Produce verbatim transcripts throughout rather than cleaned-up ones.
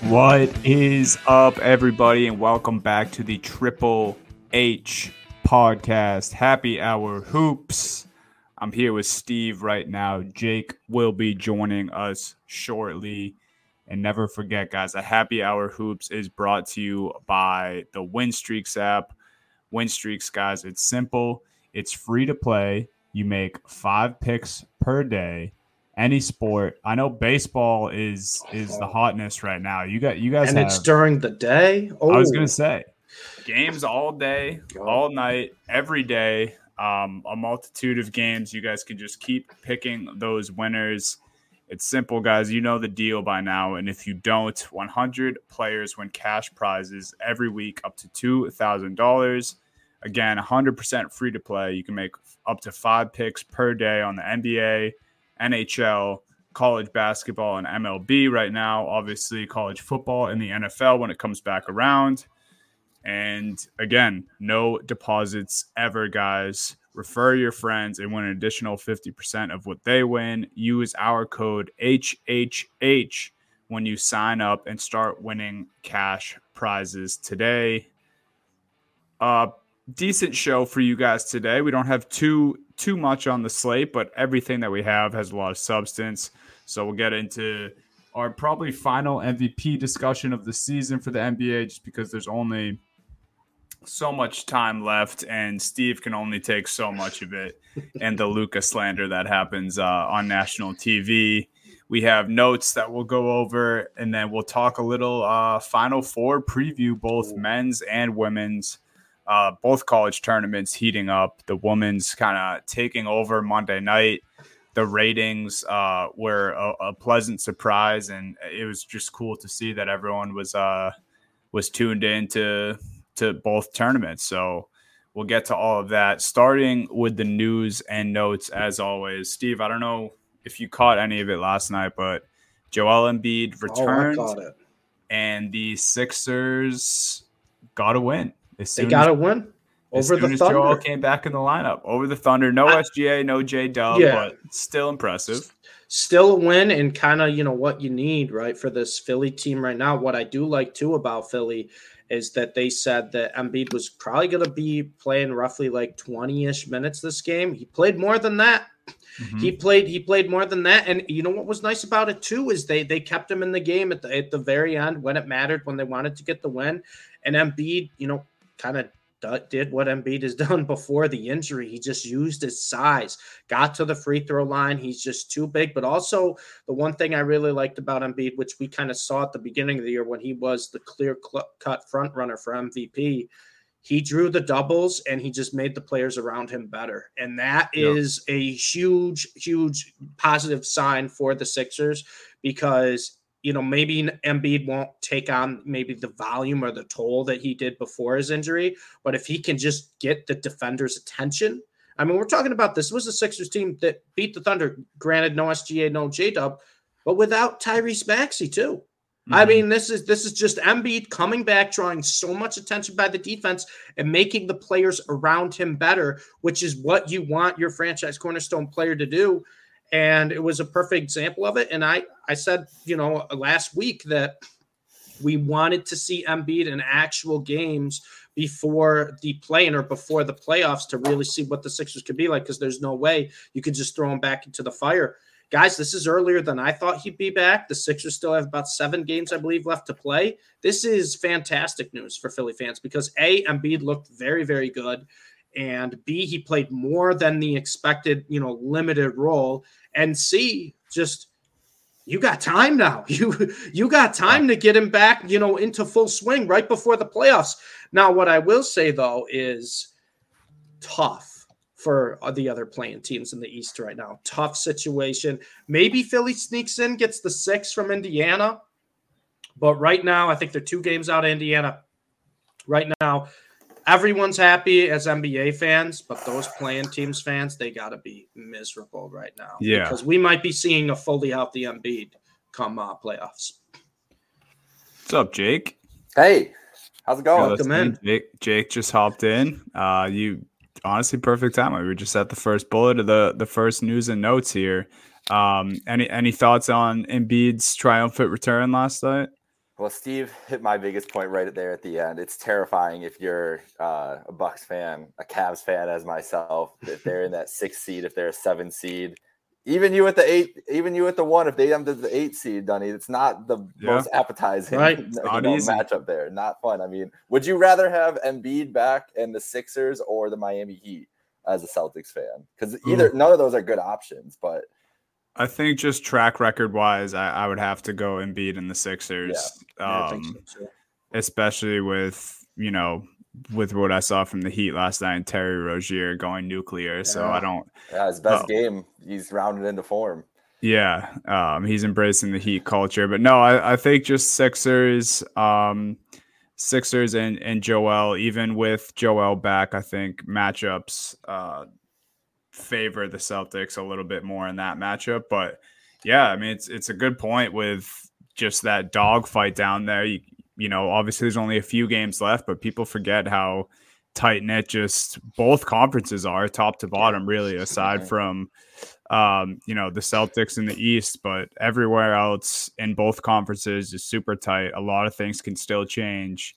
What is up, everybody, and welcome back to the Triple H podcast, Happy Hour Hoops. I'm here with Steve right now. Jake will be joining us shortly. And never forget, guys, a Happy Hour Hoops is brought to you by the WinStreaks app. WinStreaks, guys, it's simple. It's free to play. You make five picks per day. Any sport. I know baseball is is the hotness right now. You got you guys and have, it's during the day. Oh, I was gonna say games all day, all night, every day. Um, a multitude of games. You guys can just keep picking those winners. It's simple, guys. You know the deal by now. And if you don't, one hundred players win cash prizes every week up to two thousand dollars. Again, one hundred percent free to play. You can make up to five picks per day on the N B A, N H L, college basketball, and M L B right now. Obviously, college football and the N F L when it comes back around. And again, no deposits ever, guys. Refer your friends and win an additional fifty percent of what they win. Use our code H H H when you sign up and start winning cash prizes today. Uh, decent show for you guys today. We don't have too too much on the slate, but everything that we have has a lot of substance. So we'll get into our probably final M V P discussion of the season for the N B A, just because there's only so much time left and Steve can only take so much of it, and the Luka slander that happens uh, on national T V. We have notes that we'll go over, and then we'll talk a little uh, Final Four preview, both men's and women's. Uh, both college tournaments heating up. The women's kind of taking over Monday night. The ratings uh, were a, a pleasant surprise, and it was just cool to see that everyone was uh, was tuned in to, to both tournaments. So we'll get to all of that, starting with the news and notes as always. Steve, I don't know if you caught any of it last night, but Joel Embiid returned, oh, I caught it. And the Sixers got a win. They got to win over the Thunder. Joel came back in the lineup over the Thunder. No I, S G A, no J Dub, yeah. But still impressive. Still a win, and kind of, you know, what you need, right, for this Philly team right now. What I do like, too, about Philly is that they said that Embiid was probably going to be playing roughly like twenty-ish minutes this game. He played more than that. Mm-hmm. He played he played more than that. And you know what was nice about it, too, is they they kept him in the game at the, at the very end when it mattered, when they wanted to get the win. And Embiid, you know, kind of did what Embiid has done before the injury. He just used his size, got to the free throw line. He's just too big. But also the one thing I really liked about Embiid, which we kind of saw at the beginning of the year when he was the clear-cut front runner for M V P, he drew the doubles and he just made the players around him better. And that yep. is a huge, huge positive sign for the Sixers, because you know, maybe Embiid won't take on maybe the volume or the toll that he did before his injury, but if he can just get the defender's attention, I mean, we're talking about this was the Sixers team that beat the Thunder, granted no S G A, no J-Dub, but without Tyrese Maxey too. Mm-hmm. I mean, this is this is just Embiid coming back, drawing so much attention by the defense and making the players around him better, which is what you want your franchise cornerstone player to do. And it was a perfect example of it. And I, I said, you know, last week that we wanted to see Embiid in actual games before the play-in or before the playoffs to really see what the Sixers could be like, because there's no way you could just throw him back into the fire. Guys, this is earlier than I thought he'd be back. The Sixers still have about seven games, I believe, left to play. This is fantastic news for Philly fans because, A, Embiid looked very, very good. And B, he played more than the expected, you know, limited role. And C, just you got time now. You you got time to get him back, you know, into full swing right before the playoffs. Now, what I will say, though, is tough for the other playing teams in the East right now. Tough situation. Maybe Philly sneaks in, gets the six from Indiana. But right now, I think they're two games out of Indiana. Right now, everyone's happy as N B A fans, but those playing teams fans, they got to be miserable right now. Yeah. Because we might be seeing a fully healthy Embiid come uh, playoffs. What's up, Jake? Hey, how's it going? Welcome in. Jake, Jake just hopped in. Uh, you honestly, perfect time. We were just at the first bullet of the, the first news and notes here. Um, any any thoughts on Embiid's triumphant return last night? Well, Steve hit my biggest point right there at the end. It's terrifying if you're uh, a Bucks fan, a Cavs fan as myself, if they're in that six seed, if they're a seven seed, even you at the eight, even you at the one, if they end up the eight seed, Dunny, it's not the yeah. most appetizing right. you know, matchup there. Not fun. I mean, would you rather have Embiid back and the Sixers or the Miami Heat as a Celtics fan? Because either none of those are good options, but. I think just track record wise, I, I would have to go Embiid and the Sixers, yeah. um, yeah, so especially with, you know, with what I saw from the Heat last night and Terry Rozier going nuclear. Yeah. So I don't. Yeah, his best uh, game. He's rounded into form. Yeah, um, he's embracing the Heat culture. But no, I, I think just Sixers, um, Sixers and, and Joel, even with Joel back, I think matchups uh, – favor the Celtics a little bit more in that matchup. But yeah, I mean, it's it's a good point with just that dogfight down there. You, you know, obviously there's only a few games left, but people forget how tight knit just both conferences are, top to bottom, really, aside from um, you know, the Celtics in the East, but everywhere else in both conferences is super tight. A lot of things can still change.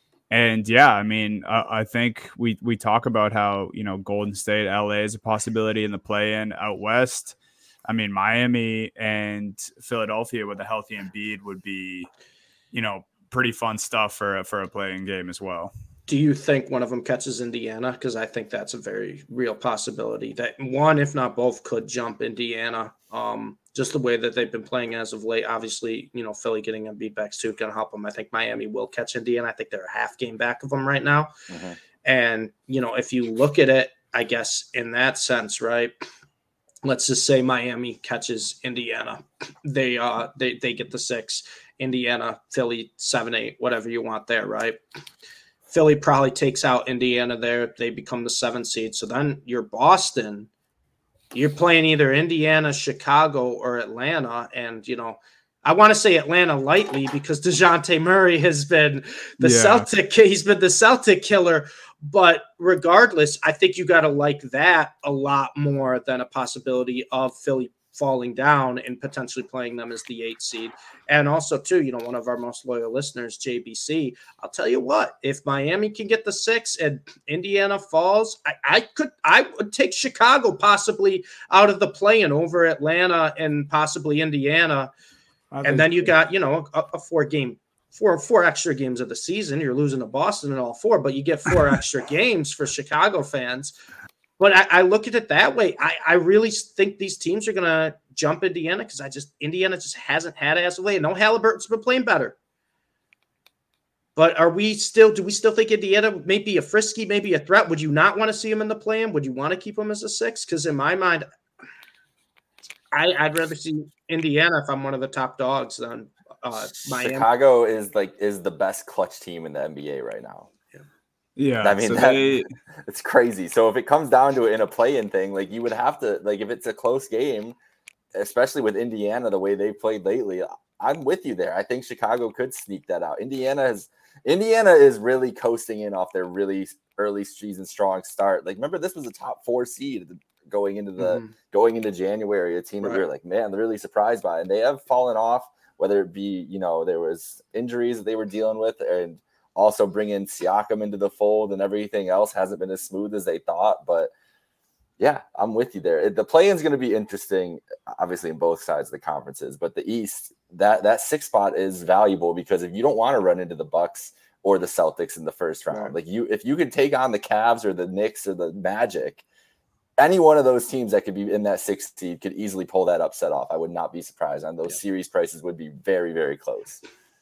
And yeah, I mean, uh, I think we we talk about how, you know, Golden State, L A is a possibility in the play-in. Out west, I mean, Miami and Philadelphia with a healthy Embiid would be, you know, pretty fun stuff for a, for a play-in game as well. Do you think one of them catches Indiana? Because I think that's a very real possibility that one, if not both, could jump Indiana. Um, just the way that they've been playing as of late. Obviously, you know, Philly getting Embiid back too can help them. I think Miami will catch Indiana. I think they're a half game back of them right now. Mm-hmm. And, you know, if you look at it, I guess in that sense, right, let's just say Miami catches Indiana. They uh they, they get the six. Indiana, Philly, seven, eight, whatever you want there, right? Philly probably takes out Indiana there. They become the seven seed. So then you're Boston. You're playing either Indiana, Chicago, or Atlanta. And, you know, I want to say Atlanta lightly because DeJounte Murray has been the yeah. Celtic. He's been the Celtic killer. But regardless, I think you got to like that a lot more than a possibility of Philly falling down and potentially playing them as the eight seed. And also, too, you know, one of our most loyal listeners, J B C, I'll tell you what, if Miami can get the six and Indiana falls, I, I could, I would take Chicago possibly out of the play-in over Atlanta and possibly Indiana. And then you got, you know, a, a four game, four, four extra games of the season. You're losing to Boston in all four, but you get four extra games for Chicago fans. But I, I look at it that way. I, I really think these teams are going to jump Indiana because I just Indiana just hasn't had it as of late. No, Halliburton's been playing better. But are we still? Do we still think Indiana may be a frisky, maybe a threat? Would you not want to see him in the play-in? Would you want to keep him as a six? Because in my mind, I, I'd rather see Indiana if I'm one of the top dogs than uh, Miami. Chicago is like is the best clutch team in the N B A right now. Yeah, I mean, so that, they, it's crazy. So if it comes down to it in a play-in thing, like you would have to, like if it's a close game, especially with Indiana, the way they've played lately, I'm with you there. I think Chicago could sneak that out. Indiana has, Indiana is really coasting in off their really early season strong start. Like, remember, this was a top four seed going into the mm-hmm. going into January, a team right. that we were like, man, they're really surprised by, and they have fallen off. Whether it be, you know, there was injuries that they were dealing with, and also bring in Siakam into the fold, and everything else hasn't been as smooth as they thought. But yeah, I'm with you there. The play-in is going to be interesting, obviously, in both sides of the conferences. But the East, that that sixth spot is valuable because if you don't want to run into the Bucks or the Celtics in the first round, right. like you, if you could take on the Cavs or the Knicks or the Magic, any one of those teams that could be in that sixth seed could easily pull that upset off. I would not be surprised. And those yeah. series prices would be very, very close.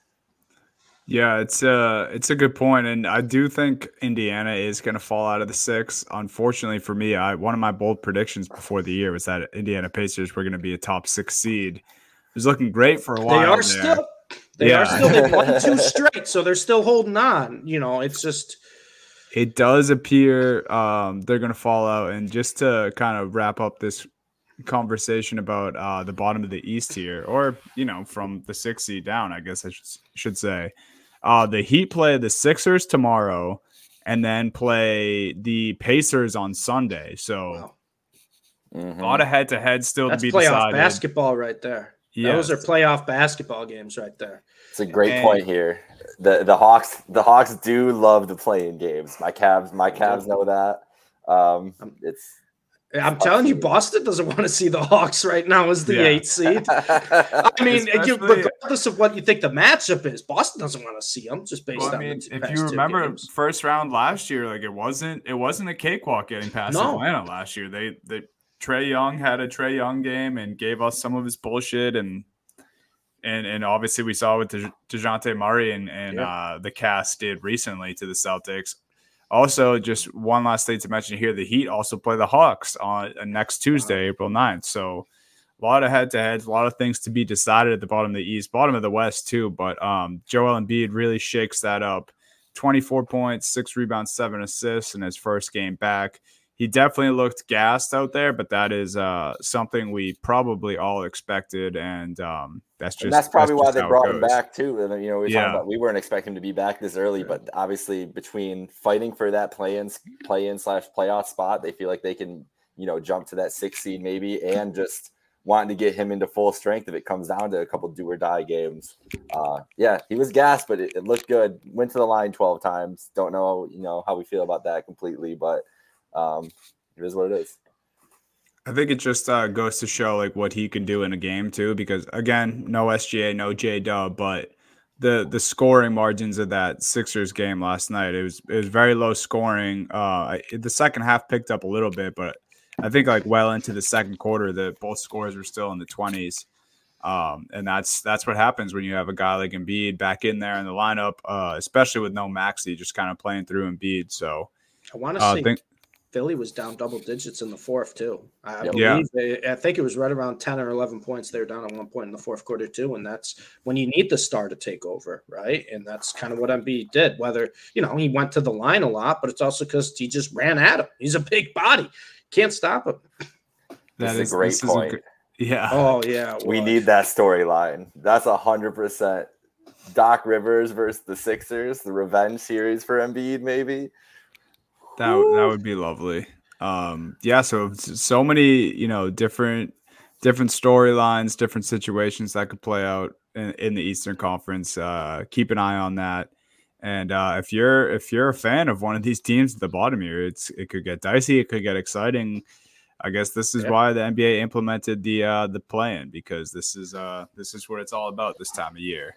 Yeah, it's a it's a good point, and I do think Indiana is going to fall out of the six. Unfortunately for me, I one of my bold predictions before the year was that Indiana Pacers were going to be a top six seed. It was looking great for a while. They are there. still, they yeah. are still. They won two straight, so they're still holding on. You know, it's just. It does appear um, they're going to fall out, and just to kind of wrap up this conversation about uh, the bottom of the East here, or you know, from the sixth seed down, I guess I should should say. Uh, the Heat play the Sixers tomorrow and then play the Pacers on Sunday. So wow. mm-hmm. a lot of head-to-head still That's to be playoff decided. Basketball right there. Yes. Those are playoff basketball games right there. It's a great And- point here. The the Hawks the Hawks do love to play in games. My Cavs my Cavs know that. Um, it's I'm telling you, Boston doesn't want to see the Hawks right now as the Yeah. eighth seed. I mean, you, Especially- regardless of what you think the matchup is, Boston doesn't want to see them just based Well, I on mean, the two, if past you two remember games. first round last year, like it wasn't it wasn't a cakewalk getting past No. Atlanta last year. They they Trae Young had a Trae Young game and gave us some of his bullshit, and and and obviously we saw what De- DeJounte Murray and and Yeah. uh, the cast did recently to the Celtics. Also, just one last thing to mention here: the Heat also play the Hawks on uh, next Tuesday, April ninth. So a lot of head-to-heads, a lot of things to be decided at the bottom of the East, bottom of the West too. But um, Joel Embiid really shakes that up. twenty-four points, six rebounds, seven assists in his first game back. He definitely looked gassed out there, but that is uh, something we probably all expected, and um, that's just and that's probably that's why just they how it brought him goes. back too. And you know, we were Yeah. talking about we weren't expecting him to be back this early, but obviously between fighting for that play-in play-in slash playoff spot, they feel like they can, you know, jump to that sixth seed maybe, and just wanting to get him into full strength if it comes down to a couple do or die games. Uh, yeah, he was gassed, but it, it looked good. Went to the line twelve times. Don't know, you know, how we feel about that completely, but um, it is what it is. I think it just uh, goes to show like what he can do in a game too, because again, no S G A, no J Dub, but the the scoring margins of that Sixers game last night, it was it was very low scoring. Uh, the second half picked up a little bit, but I think like well into the second quarter, the both scores were still in the twenties. Um, and that's that's what happens when you have a guy like Embiid back in there in the lineup, uh, especially with no Maxey, just kind of playing through Embiid. So I want to uh, say think. Philly was down double digits in the fourth too. I Yep. believe they, I think it was right around ten or eleven points. They were down at one point in the fourth quarter too, and that's when you need the star to take over, right? And that's kind of what Embiid did. Whether you know he went to the line a lot, but it's also because he just ran at him. He's a big body, can't stop him. This That is a great this a point. gr- yeah. Oh yeah, We well, need that storyline. That's a hundred percent. Doc Rivers versus the Sixers, the revenge series for Embiid, maybe. That that would be lovely. Um, yeah, so so many, you know, different different storylines, different situations that could play out in, in the Eastern Conference. Uh, keep an eye on that. And uh, if you're if you're a fan of one of these teams at the bottom here, it's it could get dicey, it could get exciting. I guess this is Yeah. why the N B A implemented the uh, the play-in, because this is uh this is what it's all about this time of year.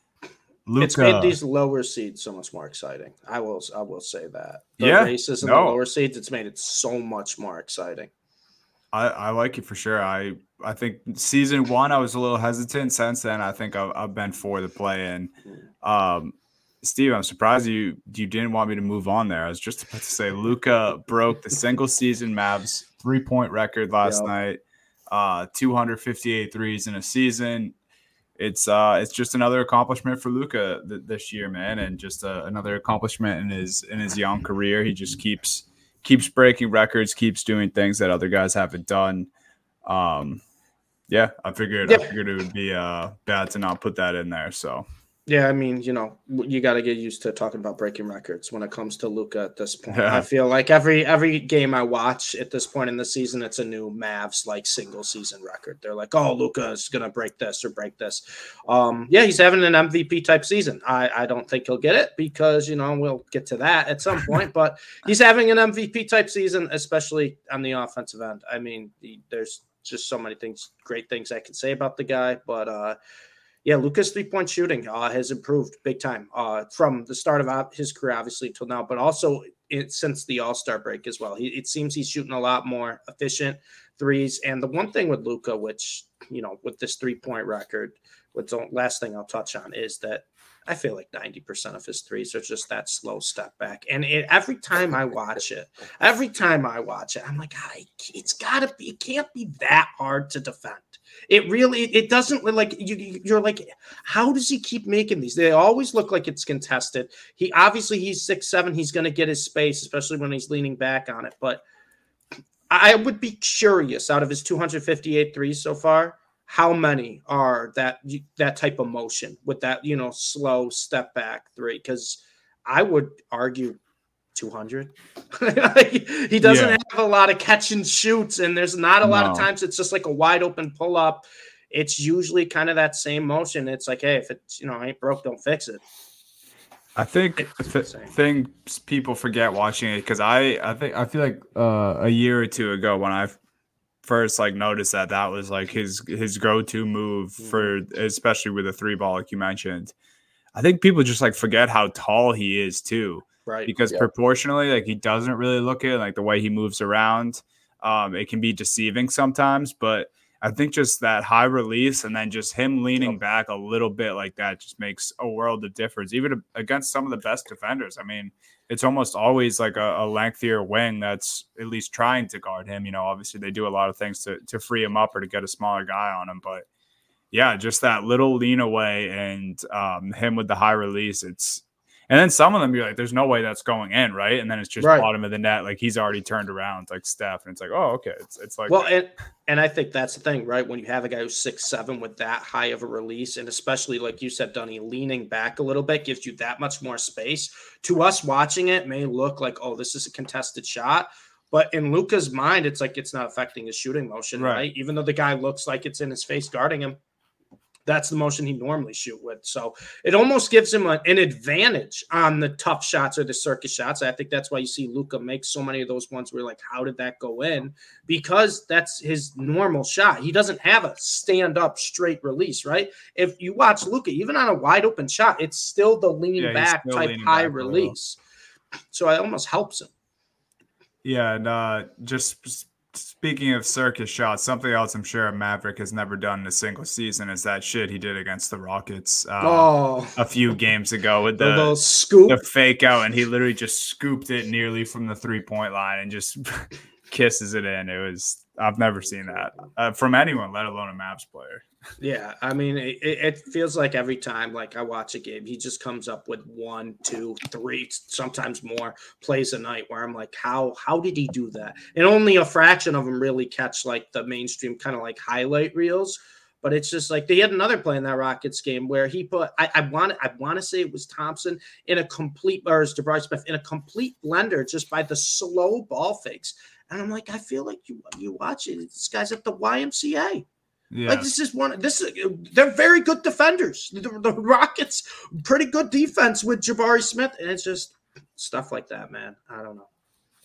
it's Luka, made these lower seeds so much more exciting. I will I will say that the Yeah, races and no. the lower seeds, it's made it so much more exciting. I, I like it for sure. I I think season one I was a little hesitant. Since then, I think I've, I've been for the play-in. Um, Steve, I'm surprised you you didn't want me to move on there. I was just about to say Luka broke the single season Mavs three point record last Yep. night. Uh, two hundred fifty-eight threes in a season. It's uh it's just another accomplishment for Luka th- this year, man, and just uh, another accomplishment in his in his young career. He just keeps keeps breaking records, keeps doing things that other guys haven't done. Um, yeah, I figured I Yeah. figured it would be uh bad to not put that in there. So Yeah, I mean, you know, you got to get used to talking about breaking records when it comes to Luka at this point. Yeah. I feel like every every game I watch at this point in the season, it's a new Mavs like single season record. They're like, oh, Luka is gonna break this or break this. Um, yeah, he's having an M V P type season. I I don't think he'll get it because you know we'll get to that at some point, but he's having an M V P type season, especially on the offensive end. I mean, he, there's just so many things, great things I can say about the guy, but uh. Yeah, Luka's three-point shooting uh, has improved big time uh, from the start of his career, obviously, till now, but also it, since the All-Star break as well. He, it seems he's shooting a lot more efficient threes. And the one thing with Luka, which, you know, with this three-point record, what's the last thing I'll touch on is that I feel like ninety percent of his threes are just that slow step back. And it, every time I watch it, every time I watch it, I'm like, I, it's got to be, it can't be that hard to defend. It really, it doesn't look like you, you're like, how does he keep making these? They always look like it's contested. He obviously he's six, seven. He's going to get his space, especially when he's leaning back on it. But I would be curious out of his two hundred fifty-eight threes so far, how many are that, that type of motion with that, you know, slow step back three? Because I would argue two hundred. He doesn't Yeah. have a lot of catch and shoots, and there's not a lot of No. times it's just like a wide open pull up. it's usually kind of that same motion. It's like, hey, if it's, you know, ain't broke, don't fix it. I think the th- thing people forget watching it, because I, I think I feel like uh, a year or two ago when I first like noticed that that was like his his go-to move for, especially with the three ball like you mentioned. I think people just like forget how tall he is too, right? Because yep. proportionally, like he doesn't really look it, like the way he moves around, um, it can be deceiving sometimes. But I think just that high release and then just him leaning yep. back a little bit like that just makes a world of difference, even against some of the best defenders. I mean, it's almost always like a, a lengthier wing that's at least trying to guard him. You know, obviously they do a lot of things to to free him up or to get a smaller guy on him, but yeah, just that little lean away and um, him with the high release. It's and then some of them you're like, there's no way that's going in, right? And then it's just right. bottom of the net, like he's already turned around, like Steph, and it's like, oh, okay, it's it's like well, and and I think that's the thing, right? When you have a guy who's six seven with that high of a release, and especially like you said, Dunny, leaning back a little bit gives you that much more space. To us watching it, may look like, oh, this is a contested shot. But in Luka's mind, it's like it's not affecting his shooting motion, right? right? Even though the guy looks like it's in his face guarding him. That's the motion he normally shoot with. So it almost gives him a, an advantage on the tough shots or the circus shots. I think that's why you see Luka make so many of those ones where like, how did that go in? Because that's his normal shot. He doesn't have a stand-up straight release, right? If you watch Luka, even on a wide open shot, it's still the lean yeah, back type high back release. So it almost helps him. Yeah, and uh, just speaking of circus shots, something else I'm sure Maverick has never done in a single season is that shit he did against the Rockets uh, oh. a few games ago with the, the little scoop, the fake out, and he literally just scooped it nearly from the three point line and just kisses it in. It was I've never seen that uh, from anyone, let alone a Mavs player. Yeah, I mean, it, it feels like every time like I watch a game, he just comes up with one, two, three, sometimes more plays a night where I'm like, how how did he do that? And only a fraction of them really catch like the mainstream kind of like highlight reels. But it's just like they had another play in that Rockets game where he put I, I want I want to say it was Thompson in a complete or is DeBrice Smith in a complete blender just by the slow ball fakes. And I'm like, I feel like you you watch it. This guy's at the Y M C A. Yeah. Like this is one. This is they're very good defenders. The, the Rockets, pretty good defense with Jabari Smith, and it's just stuff like that, man. I don't know.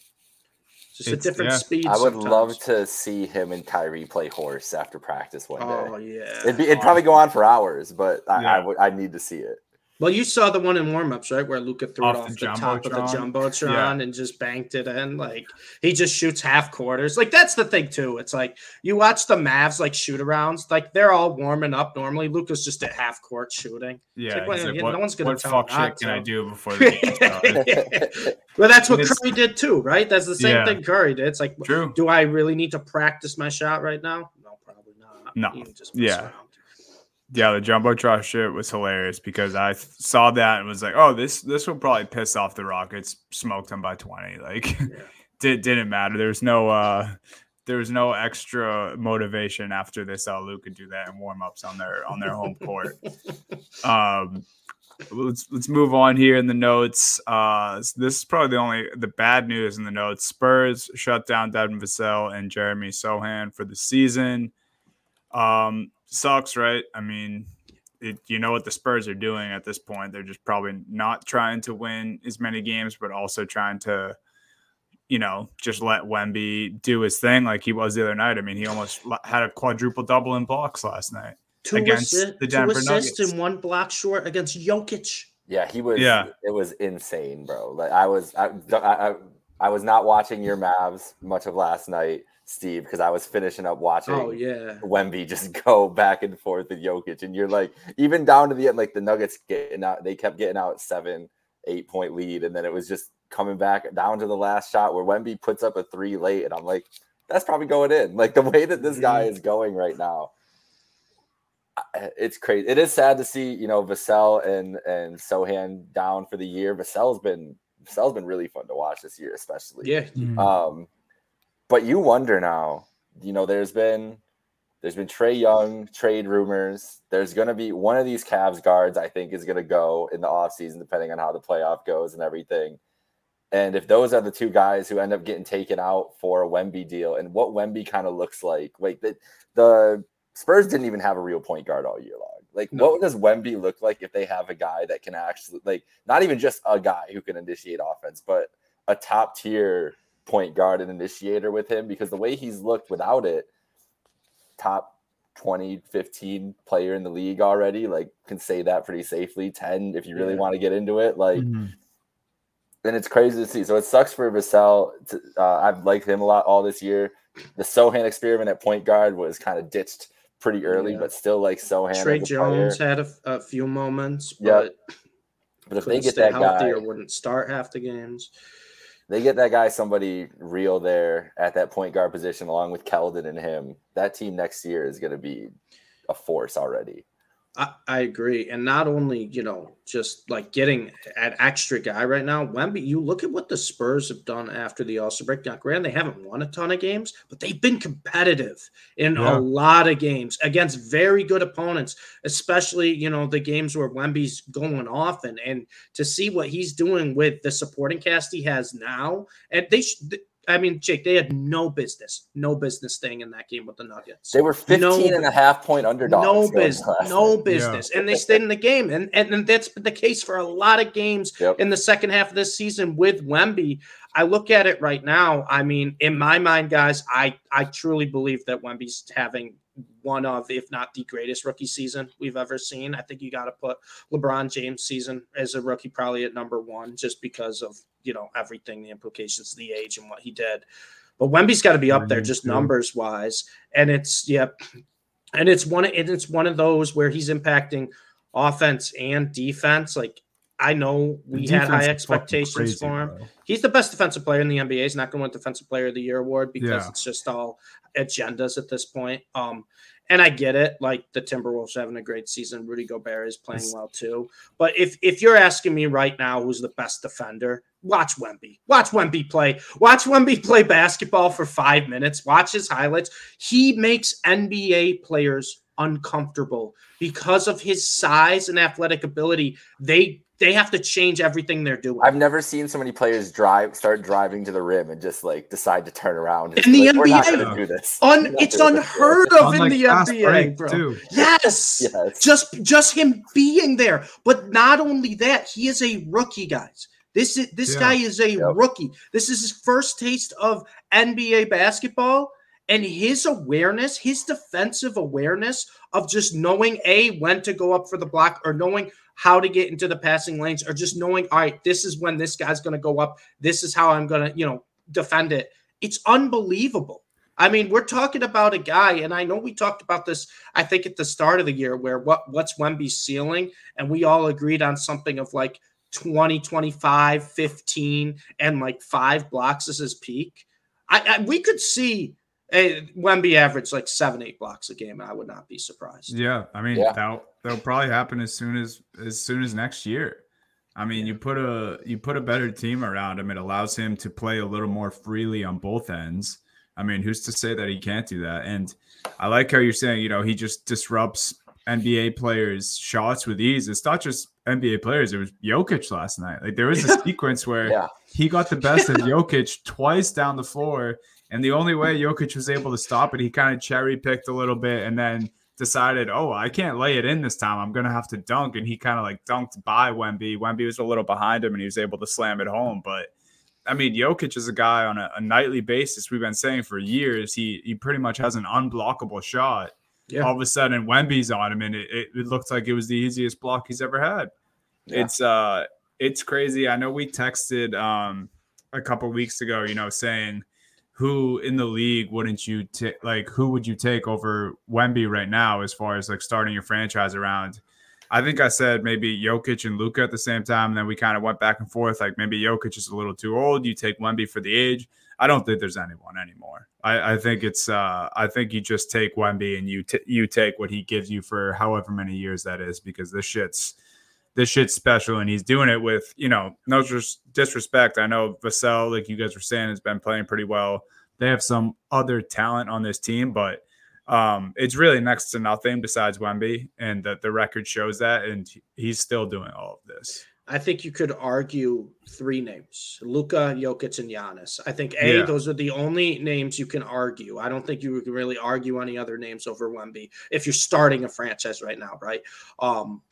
Just it's, a different yeah. speed. I would sometimes. love to see him and Kyrie play horse after practice one day. Oh yeah, it'd, be, it'd oh. probably go on for hours, but I, yeah. I would. I need to see it. Well, you saw the one in warmups, right, where Luka threw off it off the, the top of the jumbotron yeah. and just banked it in. Like he just shoots half quarters. Like that's the thing too. It's like you watch the Mavs like shoot arounds, like they're all warming up normally. Luka's just at half court shooting. Yeah, like, well, like, what, no one's gonna what tell fuck him shit can I do before the Well, that's what Curry did too, right? That's the same yeah. thing Curry did. It's like, True. Do I really need to practice my shot right now? No, probably not. No, you can just yeah. around. Yeah, the jumbotron shit was hilarious because I saw that and was like, "Oh, this this will probably piss off the Rockets." Smoked them by twenty. Like, yeah. did didn't matter. There's no uh, there was no extra motivation after they saw Luka do that in warm-ups on their on their home court. Um, let's let's move on here in the notes. Uh, this is probably the only the bad news in the notes. Spurs shut down Devin Vassell and Jeremy Sohan for the season. Um. Sucks, right? I mean, it, you know what the Spurs are doing at this point. They're just probably not trying to win as many games, but also trying to, you know, just let Wemby do his thing like he was the other night. I mean, he almost had a quadruple double in blocks last night two against assi- the Denver two assists Nuggets. and one block short against Jokic. Yeah, he was. Yeah, it was insane, bro. Like I was, I, I, I was not watching your Mavs much of last night, Steve, because I was finishing up watching oh, yeah. Wemby just go back and forth with Jokic. And you're like, even down to the end, like the Nuggets getting out, they kept getting out seven, eight point lead. And then it was just coming back down to the last shot where Wemby puts up a three late. And I'm like, that's probably going in. Like the way that this guy is going right now, it's crazy. It is sad to see, you know, Vassell and, and Sohan down for the year. Vassell's been, Vassell's been really fun to watch this year, especially. Yeah. Mm-hmm. Um, But you wonder now, you know, there's been there's been Trae Young trade rumors. There's going to be one of these Cavs guards, I think, is going to go in the offseason, depending on how the playoff goes and everything. And if those are the two guys who end up getting taken out for a Wemby deal and what Wemby kind of looks like, like the, the Spurs didn't even have a real point guard all year long. Like, no. What does Wemby look like if they have a guy that can actually, like, not even just a guy who can initiate offense, but a top tier point guard and initiator with him? Because the way he's looked without it, top twenty, fifteen player in the league already, like, can say that pretty safely, ten if you really yeah. want to get into it. Like, mm-hmm. And it's crazy to see. So it sucks for Vassell. To, uh, I've liked him a lot all this year. The Sochan experiment at point guard was kind of ditched pretty early, yeah. but still like Sochan. Trey Jones player. had a, a few moments, but, yep. but if they get that guy, or wouldn't start half the games. They get that guy, somebody real there at that point guard position, along with Keldon and him. That team next year is going to be a force already. I, I agree. And not only, you know, just like getting an extra guy right now, Wemby, you look at what the Spurs have done after the All-Star break. Now, granted, they haven't won a ton of games, but they've been competitive in yeah. a lot of games against very good opponents, especially, you know, the games where Wemby's going off and, and to see what he's doing with the supporting cast he has now. And they should. I mean, Jake, they had no business, no business staying in that game with the Nuggets. They were fifteen no, and a half point underdogs. No business, no business. Yeah. And they stayed in the game. And, and, and that's been the case for a lot of games yep. in the second half of this season with Wemby. I look at it right now. I mean, in my mind, guys, I, I truly believe that Wemby's having one of, if not the greatest rookie season we've ever seen. I think you got to put LeBron James' season as a rookie probably at number one, just because of, you know, everything, the implications of the age and what he did. But Wemby's got to be up there just numbers wise. And it's, yeah. And it's one, and it's one of those where he's impacting offense and defense. Like, I know we had high expectations crazy, for him. Bro. He's the best defensive player in the N B A. He's not going to win Defensive Player of the Year award because yeah. it's just all agendas at this point. Um, and I get it. Like, the Timberwolves are having a great season. Rudy Gobert is playing well too. But if if you're asking me right now who's the best defender, watch Wemby. Watch Wemby play. Watch Wemby play basketball for five minutes. Watch his highlights. He makes N B A players uncomfortable because of his size and athletic ability. They They have to change everything they're doing. I've never seen so many players drive, start driving to the rim and just like decide to turn around. In the like, N B A, we're not gonna do this. Un, it's unheard of in the N B A, bro. Too. Yes. yes, just just him being there. But not only that, he is a rookie, guys. This is this yeah. guy is a yep. rookie. This is his first taste of N B A basketball, and his awareness, his defensive awareness of just knowing a when to go up for the block or knowing how to get into the passing lanes, or just knowing, all right, this is when this guy's going to go up. This is how I'm going to, you know, defend it. It's unbelievable. I mean, we're talking about a guy, and I know we talked about this, I think at the start of the year, where what what's Wemby's ceiling, and we all agreed on something of like twenty, twenty-five, fifteen, and like five blocks as his peak. I, I we could see a Wemby average like seven, eight blocks a game, and I would not be surprised. Yeah, I mean, yeah. that'll, that'll probably happen as soon as as soon as next year. I mean, yeah. you put a you put a better team around him. It allows him to play a little more freely on both ends. I mean, who's to say that he can't do that? And I like how you're saying, you know, he just disrupts N B A players' shots with ease. It's not just N B A players. It was Jokic last night. Like, there was a sequence where yeah. he got the best of Jokic twice down the floor. And the only way Jokic was able to stop it, he kind of cherry picked a little bit and then decided, oh, I can't lay it in this time. I'm going to have to dunk. And he kind of like dunked by Wemby. Wemby was a little behind him and he was able to slam it home. But I mean, Jokic is a guy on a, a nightly basis. We've been saying for years, he he pretty much has an unblockable shot. Yeah. All of a sudden, Wemby's on him and it, it, it looked like it was the easiest block he's ever had. Yeah. It's uh, it's crazy. I know we texted um, a couple weeks ago, you know, saying, who in the league wouldn't you take? Like, who would you take over Wemby right now as far as like starting your franchise around? I think I said maybe Jokic and Luka at the same time. And then we kind of went back and forth. Like, maybe Jokic is a little too old. You take Wemby for the age. I don't think there's anyone anymore. I, I think it's uh, I think you just take Wemby and you t- you take what he gives you for however many years that is, because this shit's this shit's special, and he's doing it with, you know, no disrespect. I know Vassell, like you guys were saying, has been playing pretty well. They have some other talent on this team, but um, it's really next to nothing besides Wemby, and the, the record shows that, and he's still doing all of this. I think you could argue three names: Luka, Jokic, and Giannis. I think a yeah. those are the only names you can argue. I don't think you can really argue any other names over Wemby if you're starting a franchise right now, right? Um,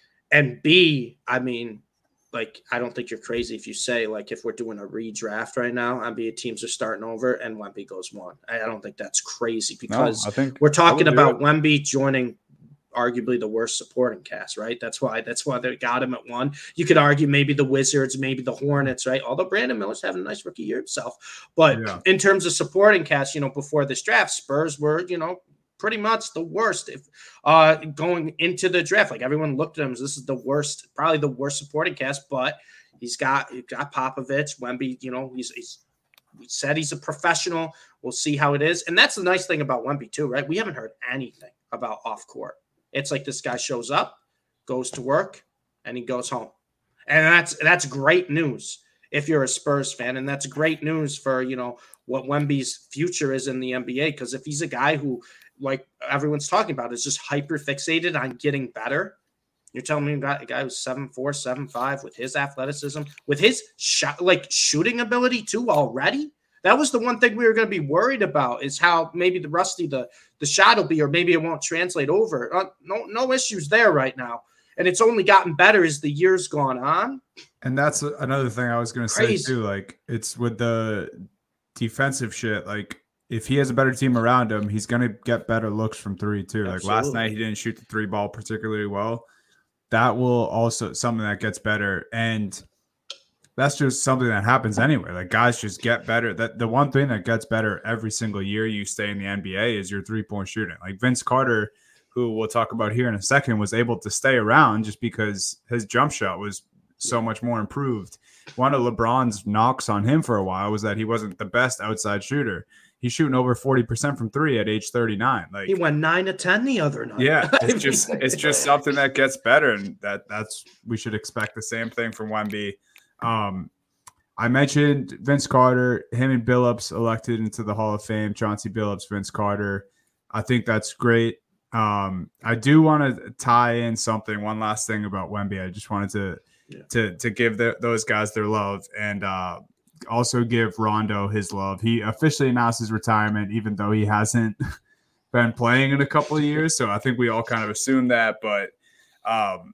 and B, I mean, like I don't think you're crazy if you say like if we're doing a redraft right now, N B A teams are starting over and Wemby goes one. I don't think that's crazy because no, I think we're talking about Wemby joining arguably the worst supporting cast, right? That's why that's why they got him at one. You could argue maybe the Wizards, maybe the Hornets, right? Although Brandon Miller's having a nice rookie year himself. But yeah. in terms of supporting cast, you know, before this draft, Spurs were, you know, pretty much the worst if uh going into the draft. Like everyone looked at him as this is the worst, probably the worst supporting cast, but he's got he's got Popovich, Wemby, you know, he's he's we said he's a professional. We'll see how it is. And that's the nice thing about Wemby too, right? We haven't heard anything about off court. It's like this guy shows up, goes to work, and he goes home. And that's that's great news if you're a Spurs fan. And that's great news for, you know, what Wemby's future is in the N B A. Because if he's a guy who, like everyone's talking about, is just hyper fixated on getting better, you're telling me that a guy who's seven four, seven five with his athleticism, with his shot, like shooting ability too already. That was the one thing we were going to be worried about is how maybe the rusty the, the shot will be, or maybe it won't translate over. Uh, no, no issues there right now. And it's only gotten better as the years gone on. And that's another thing I was going to say too. Like it's with the defensive shit. Like if he has a better team around him, he's going to get better looks from three too. Absolutely. Like last night, he didn't shoot the three ball particularly well. That will also something that gets better. And that's just something that happens anyway. Like guys just get better. That the one thing that gets better every single year you stay in the N B A is your three-point shooting. Like Vince Carter, who we'll talk about here in a second, was able to stay around just because his jump shot was so much more improved. One of LeBron's knocks on him for a while was that he wasn't the best outside shooter. He's shooting over forty percent from three at age thirty-nine. Like he went nine to ten the other night. Yeah, it's just it's just something that gets better, and that that's we should expect the same thing from Wemby. Um, I mentioned Vince Carter, him and Billups elected into the Hall of Fame. Chauncey Billups, Vince Carter. I think that's great. Um, I do want to tie in something. One last thing about Wemby. I just wanted to yeah. to to give the, those guys their love and uh, also give Rondo his love. He officially announced his retirement, even though he hasn't been playing in a couple of years. So I think we all kind of assumed that, but. Um,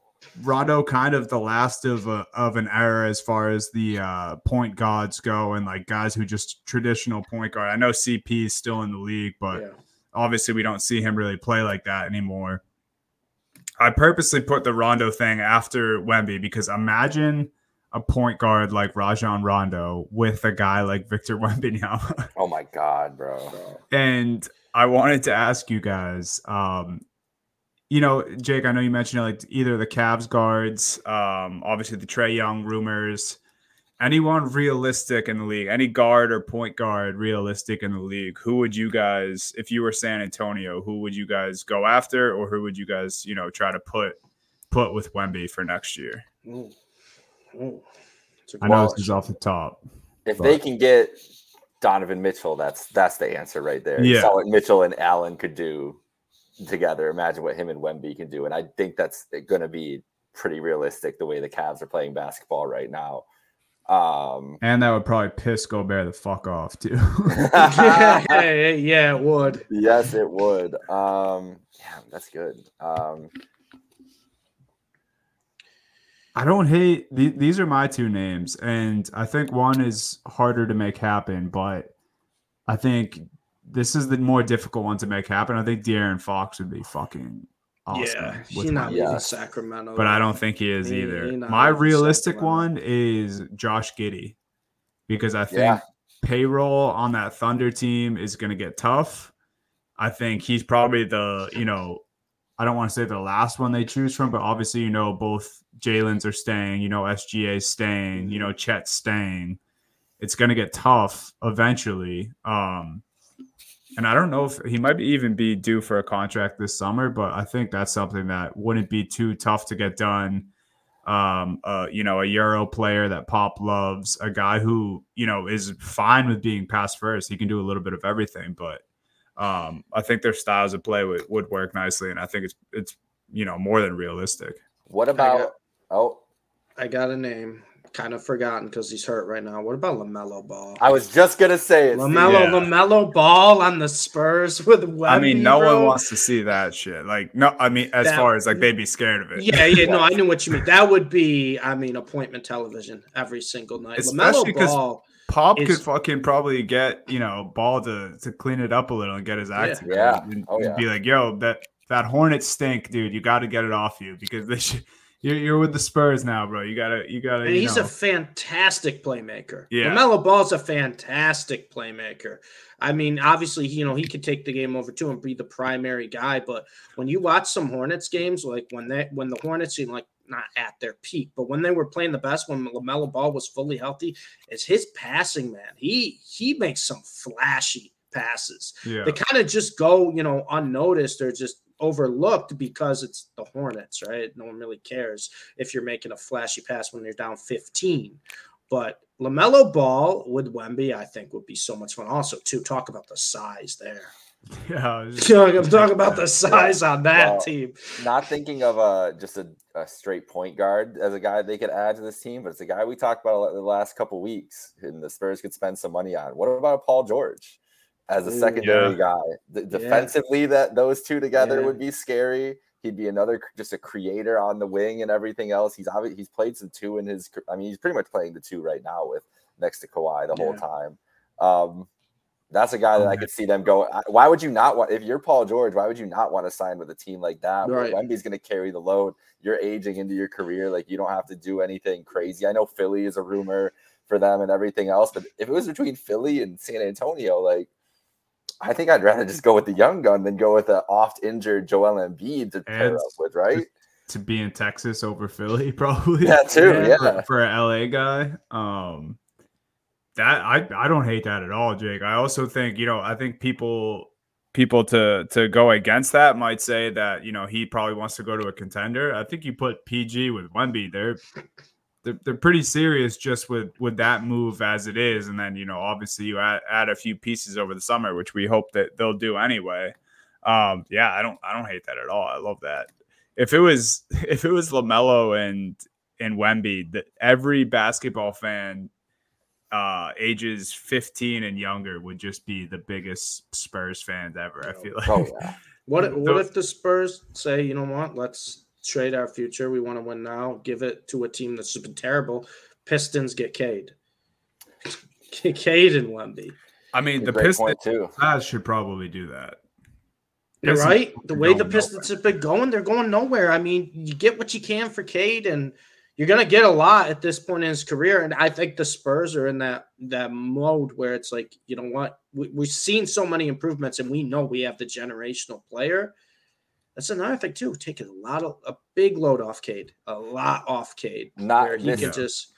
Rondo kind of the last of a, of an era as far as the uh, point guards go and like guys who just traditional point guard. I know C P is still in the league, but yeah. obviously we don't see him really play like that anymore. I purposely put the Rondo thing after Wemby because imagine a point guard like Rajon Rondo with a guy like Victor Wembanyama. Oh my God, bro. And I wanted to ask you guys, um, you know, Jake, I know you mentioned like either the Cavs guards, um, obviously the Trae Young rumors, anyone realistic in the league, any guard or point guard realistic in the league, who would you guys, if you were San Antonio, who would you guys go after or who would you guys, you know, try to put put with Wemby for next year? Ooh. Ooh. I know this is off the top. If but. they can get Donovan Mitchell, that's that's the answer right there. Yeah. You saw what Mitchell and Allen could do together. Imagine what him and Wemby can do. And I think that's going to be pretty realistic the way the Cavs are playing basketball right now. Um, and that would probably piss Gobert the fuck off too. yeah, yeah, yeah, it would. Yes, it would. Um, yeah, that's good. Um, I don't hate th- these are my two names, and I think one is harder to make happen, but I think this is the more difficult one to make happen. I think De'Aaron Fox would be fucking awesome. Yeah, he's not yeah. in Sacramento. But I don't think he is he, either. He My realistic one is Josh Giddey because I think yeah. payroll on that Thunder team is going to get tough. I think he's probably the, you know, I don't want to say the last one they choose from, but obviously, you know, both Jalen's are staying, you know, S G A's staying, you know, Chet's staying. It's going to get tough eventually. Um, and I don't know if he might even be due for a contract this summer, but I think that's something that wouldn't be too tough to get done. Um, uh, you know, a Euro player that Pop loves, a guy who, you know, is fine with being pass first. He can do a little bit of everything, but um, I think their styles of play would, would work nicely. And I think it's, it's, you know, more than realistic. What about, oh, I got a name. Kind of forgotten because he's hurt right now. What about LaMelo Ball? I was just gonna say it. LaMelo, yeah. LaMelo Ball on the Spurs with Wemby, I mean, no bro. one wants to see that shit. Like, no, I mean, as That- far as like they'd be scared of it. Yeah, yeah, no, I knew what you mean. That would be, I mean, appointment television every single night. Especially LaMelo 'cause Ball. Pop is- could fucking probably get, you know, Ball to to clean it up a little and get his act Yeah. together. Yeah. And, Oh, and yeah. be like, yo, that that Hornet stink, dude. You got to get it off you because they should. You're, you're with the Spurs now, bro. You gotta, you gotta. And you he's know. a fantastic playmaker. Yeah. LaMelo Ball's a fantastic playmaker. I mean, obviously, you know, he could take the game over too and be the primary guy. But when you watch some Hornets games, like when they when the Hornets seem like not at their peak, but when they were playing the best, when LaMelo Ball was fully healthy, is his passing, man. He he makes some flashy passes. Yeah. They kind of just go, you know, unnoticed or just overlooked because it's the Hornets, right? No one really cares if you're making a flashy pass when you're down fifteen. But LaMelo Ball with Wemby, I think, would be so much fun. Also, too, talk about the size there. Yeah. I was just- I'm talking about the size on that Well, team. Not thinking of a just a, a straight point guard as a guy they could add to this team, but it's a guy we talked about the last couple weeks, and the Spurs could spend some money on. What about Paul George as a Ooh, secondary yeah. guy? D- defensively, that those two together Yeah. would be scary. He'd be another just a creator on the wing and everything else. He's obviously he's played some two in his. I mean, he's pretty much playing the two right now with next to Kawhi the whole Yeah. time. Um, That's a guy that I could see them go. Why would you not want, if you're Paul George, why would you not want to sign with a team like that? Right. Where Wemby's going to carry the load. You're aging into your career. Like, you don't have to do anything crazy. I know Philly is a rumor for them and everything else, but if it was between Philly and San Antonio, like, I think I'd rather just go with the young gun than go with an oft injured Joel Embiid to pair And up with, right? to be in Texas over Philly, probably. Yeah, too. Yeah. Yeah. For, for an L A guy. Um, that I, I don't hate that at all, Jake. I also think, you know, I think people people to to go against that might say that, you know, he probably wants to go to a contender. I think you put P G with Wemby, they're they're, they're pretty serious just with with that move as it is. And then, you know, obviously you add, add a few pieces over the summer, which we hope that they'll do anyway. Um, yeah, I don't I don't hate that at all. I love that. If it was if it was LaMelo and and Wemby, that every basketball fan uh ages fifteen and younger would just be the biggest Spurs fans ever. I feel like. Oh, yeah. What what if the Spurs say, you know what, let's trade our future. We want to win now. Give it to a team that's been terrible. Pistons get Cade. Get Cade and Wemby. I mean, the Great Pistons point, too. guys should probably do that. You're Pistons right. The are way the going Pistons nowhere. have been going, they're going nowhere. I mean, you get what you can for Cade, and you're going to get a lot at this point in his career. And I think the Spurs are in that that mode where it's like, you know what? We, we've seen so many improvements, and we know we have the generational player. That's another thing, too. Taking a lot of a big load off Cade, a lot off Cade. Not where he this- could just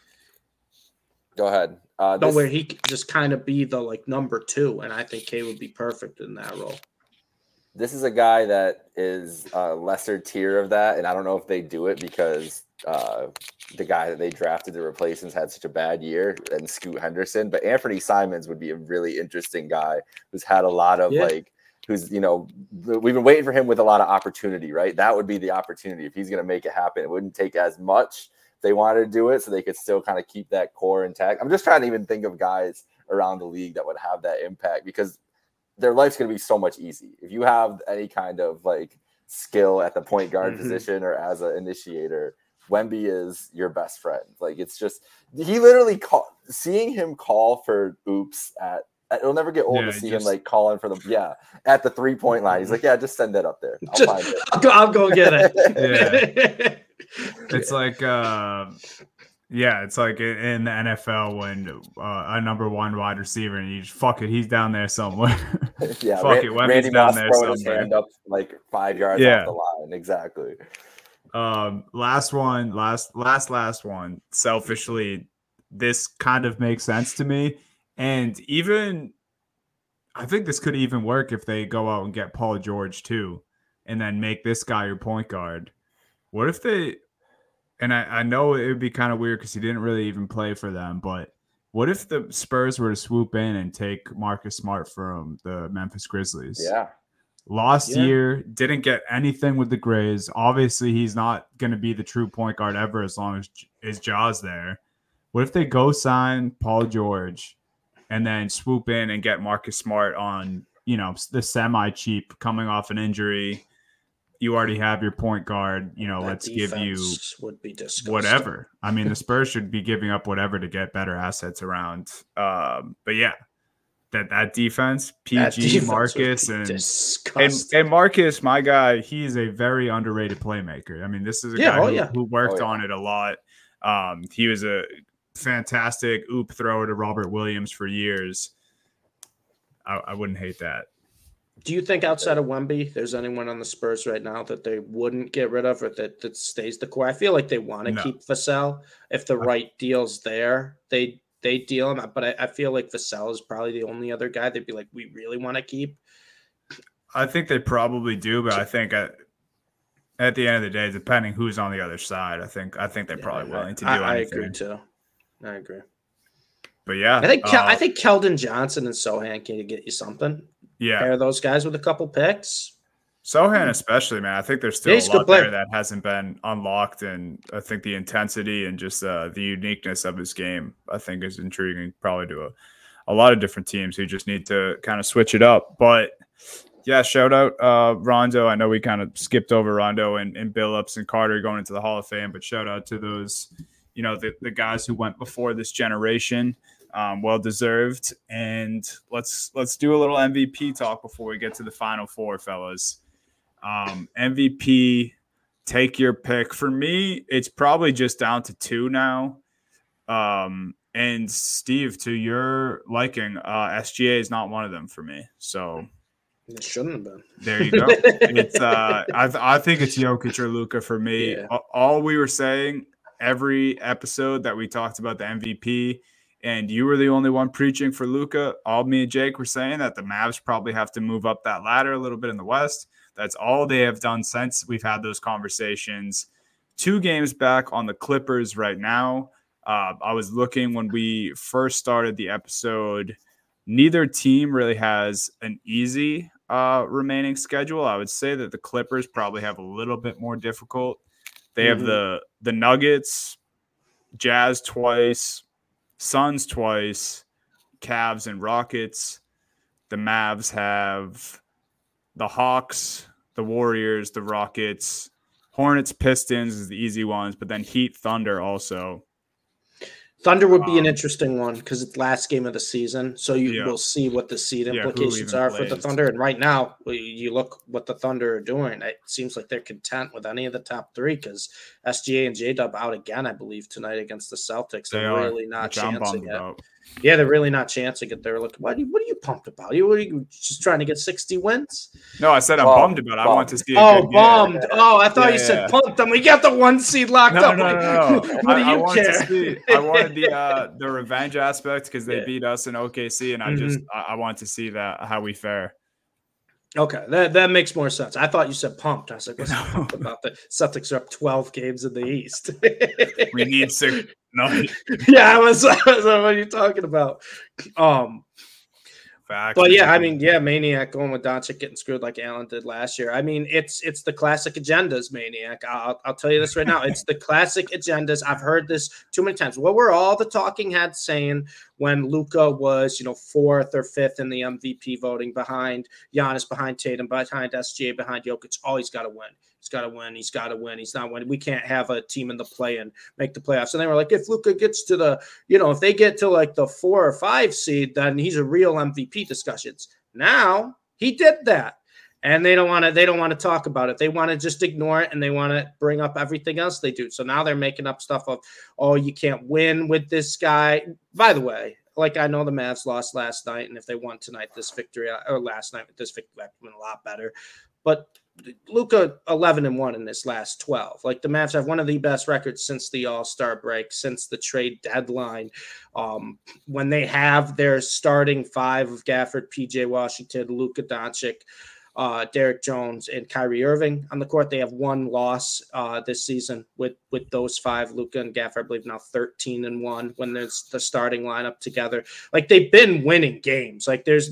Go ahead. Uh, no, this- where he could just kind of be the like number two. And I think Cade would be perfect in that role. This is a guy that is a lesser tier of that, and I don't know if they do it because uh, the guy that they drafted to replace him has had such a bad year, and Scoot Henderson. But Anthony Simons would be a really interesting guy who's had a lot of Yeah. like, who's, you know, we've been waiting for him with a lot of opportunity, right? That would be the opportunity if he's going to make it happen. It wouldn't take as much if they wanted to do it, so they could still kind of keep that core intact. I'm just trying to even think of guys around the league that would have that impact, because their life's going to be so much easy. If you have any kind of like skill at the point guard Mhm. position or as an initiator, Wemby is your best friend. Like, it's just, he literally call, seeing him call for oops at, it'll never get old Yeah, to see just- him like calling for the, yeah, at the three point line. He's like, yeah, just send that up there. I'll Just- find it. I'll go, I'll go get it. It's like, uh, yeah, it's like in- in the N F L when uh, a number one wide receiver and you just fuck it, he's down there somewhere. Yeah, Fuck Ran- it, Wemby's Randy down Moss there throwing his somewhere. hand up like five yards Yeah. off the line. Exactly. Um, last one, last, last, last one. Selfishly, this kind of makes sense to me, and even I think this could even work if they go out and get Paul George too, and then make this guy your point guard. What if they? And I, I know it would be kind of weird because he didn't really even play for them, but what if the Spurs were to swoop in and take Marcus Smart from the Memphis Grizzlies? Yeah. Last Yeah. year, didn't get anything with the Grays. Obviously, he's not going to be the true point guard ever as long as his jaw's there. What if they go sign Paul George and then swoop in and get Marcus Smart on, you know, the semi-cheap coming off an injury? You already have your point guard. You know, That let's give you would be disgusting. whatever. I mean, the Spurs should be giving up whatever to get better assets around. Um, but yeah. That that defense, P G, That defense Marcus, and, and disgusting. and Marcus, my guy, he is a very underrated playmaker. I mean, this is a Yeah, guy oh, who, yeah. who worked Oh, yeah. on it a lot. Um, he was a fantastic oop thrower to Robert Williams for years. I, I wouldn't hate that. Do you think outside of Wemby, there's anyone on the Spurs right now that they wouldn't get rid of or that, that stays the core? I feel like they want to No. keep Vassell. If the right deal's there, they they deal him. But I, I feel like Vassell is probably the only other guy they'd be like, we really want to keep. I think they probably do, but I think at, at the end of the day, depending who's on the other side, I think I think they're probably Yeah, willing to do I, I anything. agree too. I agree. But yeah, I think Kel- uh, I think Keldon Johnson and Sohan can get you something. yeah. Pair those guys with a couple picks. Sohan especially, man. I think there's still Yeah, he's a a good lot player. there that hasn't been unlocked, and I think the intensity and just uh, the uniqueness of his game, I think, is intriguing probably to a, a lot of different teams who just need to kind of switch it up. But yeah, shout out uh, Rondo. I know we kind of skipped over Rondo and, and Billups and Carter going into the Hall of Fame, but shout out to those, you know, the, the guys who went before this generation. Um, well deserved. And let's let's do a little M V P talk before we get to the Final Four, fellas. Um, M V P, take your pick. For me, it's probably just down to two now. Um, and Steve, to your liking, uh, S G A is not one of them for me. So It shouldn't have been. there you go. It's uh, I th- I think it's Jokic or Luka for me. Yeah. A- All we were saying every episode that we talked about the M V P, and you were the only one preaching for Luka. All me and Jake were saying that the Mavs probably have to move up that ladder a little bit in the West. That's all they have done since we've had those conversations. Two games back on the Clippers right now. Uh, I was looking when we first started the episode. Neither team really has an easy uh, remaining schedule. I would say that the Clippers probably have a little bit more difficult. They have Mhm. the the Nuggets, Jazz twice, Suns twice, Cavs and Rockets. The Mavs have the Hawks, the Warriors, the Rockets, Hornets, Pistons is the easy ones, but then Heat, Thunder also. Thunder would be an Um, interesting one because it's last game of the season. So you Yeah. will see what the seed Yeah, who implications even are for the plays. Thunder. And right now, well, you look what the Thunder are doing. It seems like they're content with any of the top three because S G A and J-Dub out again, I believe, tonight against the Celtics. They They're are, really not which I'm chancing bummed it. about. Yeah, they're really not chancing it. They're like, what are you, what are you pumped about? You, what are you just trying to get sixty wins? No, I said I'm Bummed, bummed about it. I want to bummed. see a Oh, good game. bummed. Oh, I thought Yeah, you said yeah. pumped. And we got the one seed locked No, up. no, Like, no, no. what do I, I you wanted care? to see. I wanted the uh, the revenge aspect because they Yeah. beat us in O K C, and I just I, I want to see that how we fare. Okay, that, that makes more sense. I thought you said pumped. I was like, what's No. pumped about the Celtics are up twelve games in the East. We need six. No, yeah, I was, I was what are you talking about? Um, facts. but yeah, I mean, yeah, Maniac going with Doncic getting screwed like Allen did last year. I mean, it's it's the classic agendas, Maniac. I'll, I'll tell you this right now. It's the classic agendas. I've heard this too many times. What were all the talking heads saying when Luka was, you know, fourth or fifth in the M V P voting behind Giannis, behind Tatum, behind S G A, behind Jokic? Oh, he's got to win. He's got to win. He's got to win. He's not winning. We can't have a team in the play and make the playoffs. And they were like, if Luka gets to the, you know, if they get to like the four or five seed, then he's a real M V P discussions. Now he did that. And they don't want to, they don't want to talk about it. They want to just ignore it and they want to bring up everything else they do. So now they're making up stuff of, oh, you can't win with this guy. By the way, like I know the Mavs lost last night, and if they won tonight, this victory or last night with this victory, that would have been a lot better. But Luka eleven and one in this last twelve. Like the Mavs have one of the best records since the All-Star break, since the trade deadline. Um, when they have their starting five of Gafford, P J Washington, Luka Doncic, uh, Derek Jones, and Kyrie Irving on the court, they have one loss uh, this season with with those five. Luka and Gafford, I believe, now thirteen and one when there's the starting lineup together. Like they've been winning games. Like there's it's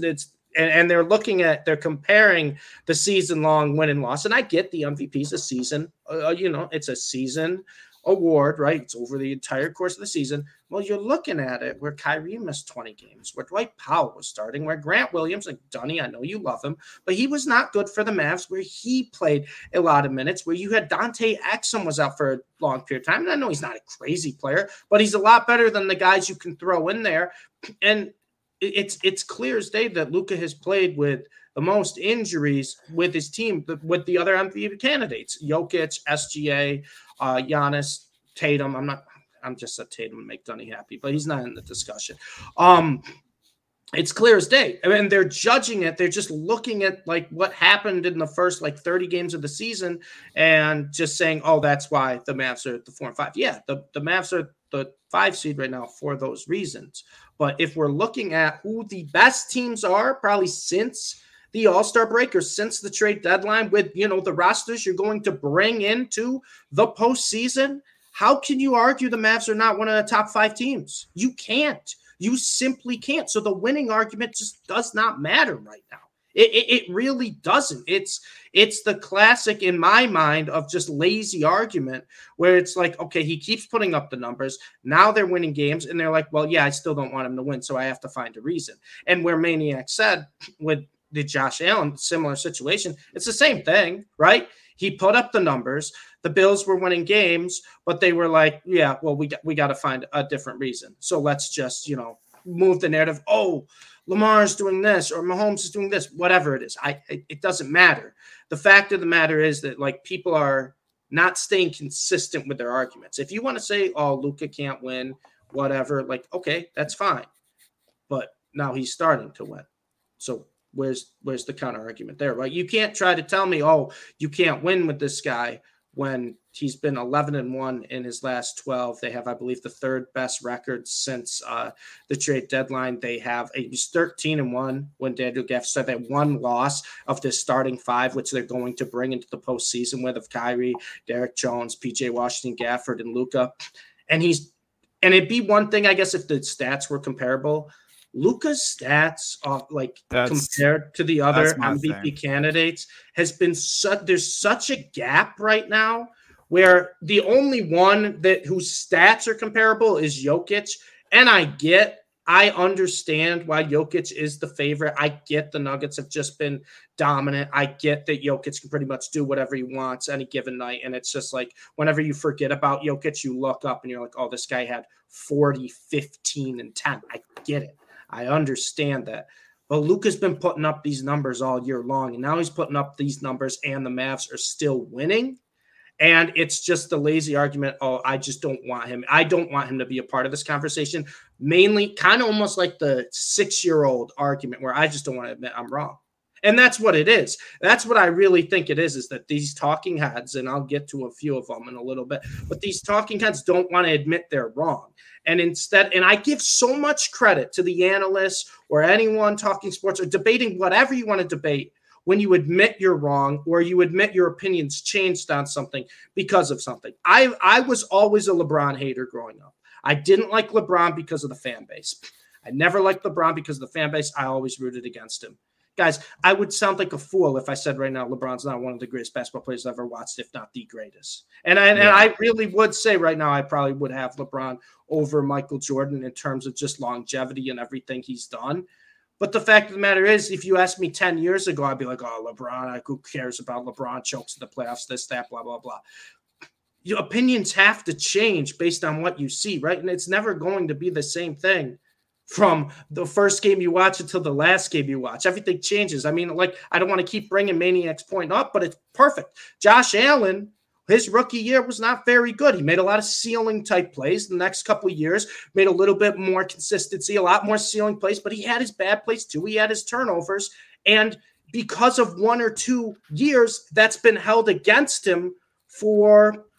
And, and they're looking at, they're comparing the season long win and loss. And I get the M V P is a season, uh, you know, it's a season award, right? It's over the entire course of the season. Well, you're looking at it where Kyrie missed twenty games, where Dwight Powell was starting, where Grant Williams, like Dunny, I know you love him, but he was not good for the Mavs, where he played a lot of minutes, where you had Dante Exum was out for a long period of time. And I know he's not a crazy player, but he's a lot better than the guys you can throw in there. And it's it's clear as day that Luka has played with the most injuries with his team, with the other M V P candidates, Jokic, S G A, uh, Giannis, Tatum. I'm not, I'm just a Tatum to make Dunny happy, but he's not in the discussion. Um, it's clear as day. I mean, they're judging it. They're just looking at like what happened in the first like thirty games of the season and just saying, oh, that's why the Mavs are at the four and five. Yeah, the, the Mavs are the five seed right now for those reasons. But if we're looking at who the best teams are, probably since the All-Star break or since the trade deadline, with, you know, the rosters you're going to bring into the postseason, how can you argue the Mavs are not one of the top five teams? You can't. You simply can't. So the winning argument just does not matter right now. It, it, it really doesn't. It's it's the classic, in my mind, of just lazy argument where it's like, okay, he keeps putting up the numbers. Now they're winning games, and they're like, well, yeah, I still don't want him to win, so I have to find a reason. And where Maniac said with the Josh Allen similar situation, it's the same thing, right? He put up the numbers. The Bills were winning games, but they were like, yeah, well, we got, we got to find a different reason. So let's just, you know, move the narrative. Oh, Lamar's doing this or Mahomes is doing this, whatever it is. I it, it doesn't matter. The fact of the matter is that like people are not staying consistent with their arguments. If you want to say, oh, Luka can't win, whatever, like, okay, that's fine. But now he's starting to win. So where's where's the counter argument there, right? You can't try to tell me, oh, you can't win with this guy when he's been eleven and one in his last twelve. They have, I believe, the third best record since uh, the trade deadline. They have a he's thirteen and one when Daniel Gaff said that one loss of the starting five, which they're going to bring into the postseason with of Kyrie, Derek Jones, P J Washington, Gafford, and Luka. And he's and it'd be one thing, I guess, if the stats were comparable. Luka's stats, uh, like that's, compared to the other M V P thing. candidates, has been such. There's such a gap right now where the only one that whose stats are comparable is Jokic. And I get, I understand why Jokic is the favorite. I get the Nuggets have just been dominant. I get that Jokic can pretty much do whatever he wants any given night. And it's just like whenever you forget about Jokic, you look up and you're like, oh, this guy had forty, fifteen, and ten. I get it. I understand that. But Luka's been putting up these numbers all year long, and now he's putting up these numbers, and the Mavs are still winning. And it's just the lazy argument, oh, I just don't want him. I don't want him to be a part of this conversation. Mainly kind of almost like the six-year-old argument where I just don't want to admit I'm wrong. And that's what it is. That's what I really think it is, is that these talking heads, and I'll get to a few of them in a little bit, but these talking heads don't want to admit they're wrong. And instead, and I give so much credit to the analysts or anyone talking sports or debating whatever you want to debate when you admit you're wrong or you admit your opinions changed on something because of something. I, I was always a LeBron hater growing up. I didn't like LeBron because of the fan base. I never liked LeBron because of the fan base. I always rooted against him. Guys, I would sound like a fool if I said right now LeBron's not one of the greatest basketball players I've ever watched, if not the greatest. And I, yeah. and I really would say right now I probably would have LeBron over Michael Jordan in terms of just longevity and everything he's done. But the fact of the matter is, if you asked me ten years ago, I'd be like, oh, LeBron, who cares about LeBron, chokes in the playoffs, this, that, blah, blah, blah. Your opinions have to change based on what you see, right? And it's never going to be the same thing from the first game you watch until the last game you watch. Everything changes. I mean, like, I don't want to keep bringing Maniac's point up, but it's perfect. Josh Allen, his rookie year was not very good. He made a lot of ceiling type plays. The next couple of years made a little bit more consistency, a lot more ceiling plays, but he had his bad plays too. He had his turnovers. And because of one or two years, that's been held against him for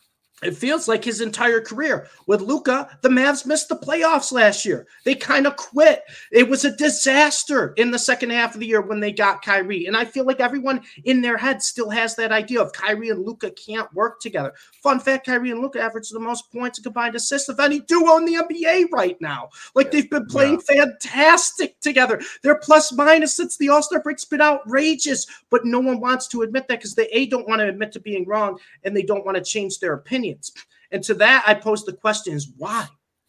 It feels like his entire career. With Luka, the Mavs missed the playoffs last year. They kind of quit. It was a disaster in the second half of the year when they got Kyrie. And I feel like everyone in their head still has that idea of Kyrie and Luka can't work together. Fun fact, Kyrie and Luka average the most points and combined assists of any duo in the N B A right now. Like, they've been playing yeah. fantastic together. Their plus minus since the All-Star break's been outrageous, but no one wants to admit that because they, A, don't want to admit to being wrong, and they don't want to change their opinion. And to that, I pose the question is why?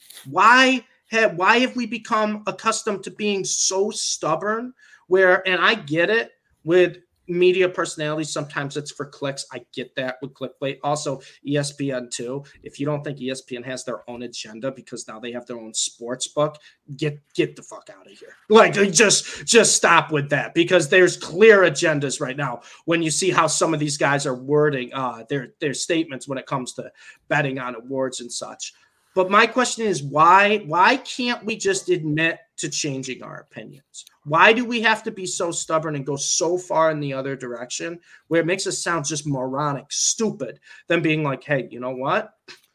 Why have, why have we become accustomed to being so stubborn where, and I get it with media personalities, sometimes it's for clicks. I get that with clickbait. Also, E S P N too. If you don't think E S P N has their own agenda because now they have their own sports book, get get the fuck out of here. Like, just just stop with that because there's clear agendas right now when you see how some of these guys are wording uh, their their statements when it comes to betting on awards and such. But my question is why why can't we just admit to changing our opinions? Why do we have to be so stubborn and go so far in the other direction where it makes us sound just moronic, stupid, than being like, hey, you know what?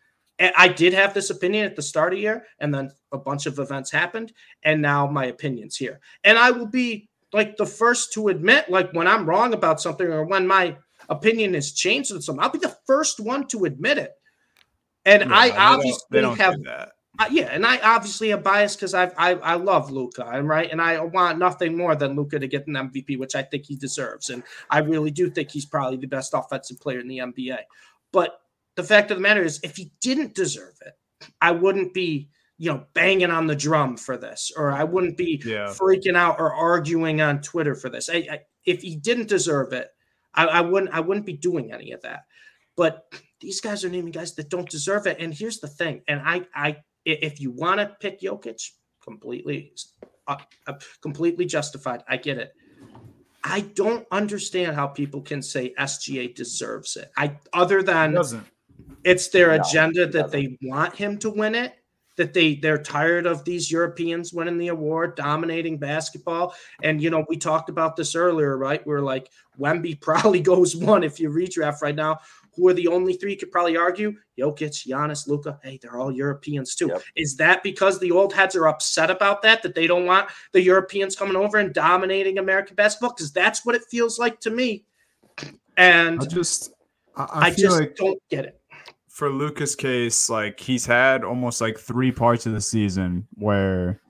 I did have this opinion at the start of the year, and then a bunch of events happened, and now my opinion's here. And I will be like the first to admit, like when I'm wrong about something or when my opinion has changed on something, I'll be the first one to admit it. And yeah, I obviously they don't, they don't have do that. Uh, yeah, and I obviously am biased because I I I love Luka, I'm right, and I want nothing more than Luka to get an M V P, which I think he deserves, and I really do think he's probably the best offensive player in the N B A. But the fact of the matter is, if he didn't deserve it, I wouldn't be you know banging on the drum for this, or I wouldn't be yeah. freaking out or arguing on Twitter for this. I, I, if he didn't deserve it, I, I wouldn't I wouldn't be doing any of that. But these guys are naming guys that don't deserve it, and here's the thing, and I I. If you want to pick Jokic, completely, uh, completely justified. I get it. I don't understand how people can say S G A deserves it. I other than it it's their no, agenda that they want him to win it. That they they're tired of these Europeans winning the award, dominating basketball. And you know, we talked about this earlier, right? We're like Wemby probably goes one if you redraft right now. Who are the only three you could probably argue? Jokic, Giannis, Luka. Hey, they're all Europeans too. Yep. Is that because the old heads are upset about that, that they don't want the Europeans coming over and dominating American basketball? Because that's what it feels like to me. And I just, I, I, I just like don't get it. For Luka's case, like he's had almost like three parts of the season where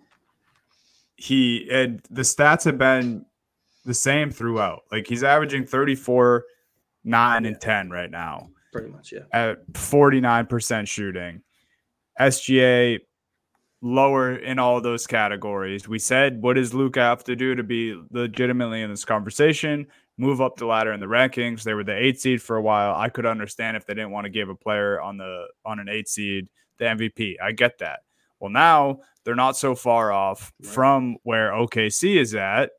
he and the stats have been the same throughout. Like he's averaging thirty-four, nine and ten right now. Pretty much, yeah. At forty-nine percent shooting. S G A lower in all of those categories. We said, what does Luka have to do to be legitimately in this conversation? Move up the ladder in the rankings. They were the eight seed for a while. I could understand if they didn't want to give a player on the on an eight seed the M V P. I get that. Well, now they're not so far off right. from where O K C is at.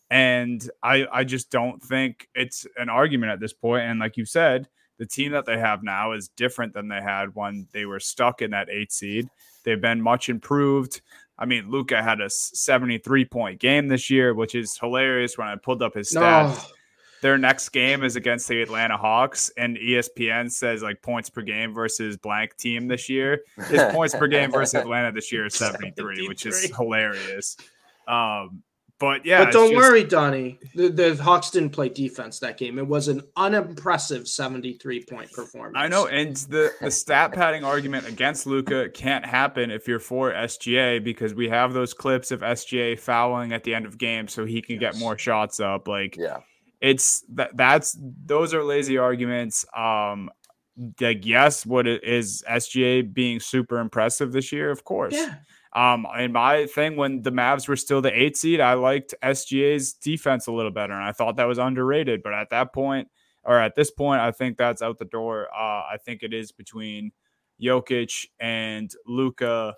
And I, I just don't think it's an argument at this point. And like you said, the team that they have now is different than they had when they were stuck in that eight seed. They've been much improved. I mean, Luka had a seventy-three point game this year, which is hilarious when I pulled up his stats. No. Their next game is against the Atlanta Hawks, and E S P N says like points per game versus blank team this year. His points per game versus Atlanta this year is seventy-three, which is hilarious. Um, But yeah, but don't just, worry, Donnie. The, the Hawks didn't play defense that game. It was an unimpressive seventy-three point performance. I know, and the, the stat padding argument against Luka can't happen if you're for S G A because we have those clips of S G A fouling at the end of games so he can yes. get more shots up. Like, yeah, it's that that's those are lazy arguments. Um, like yes, what is S G A being super impressive this year? Of course. Yeah. Um, and my thing when the Mavs were still the eight seed, I liked S G A's defense a little better, and I thought that was underrated. But at that point, or at this point, I think that's out the door. Uh, I think it is between Jokic and Luka.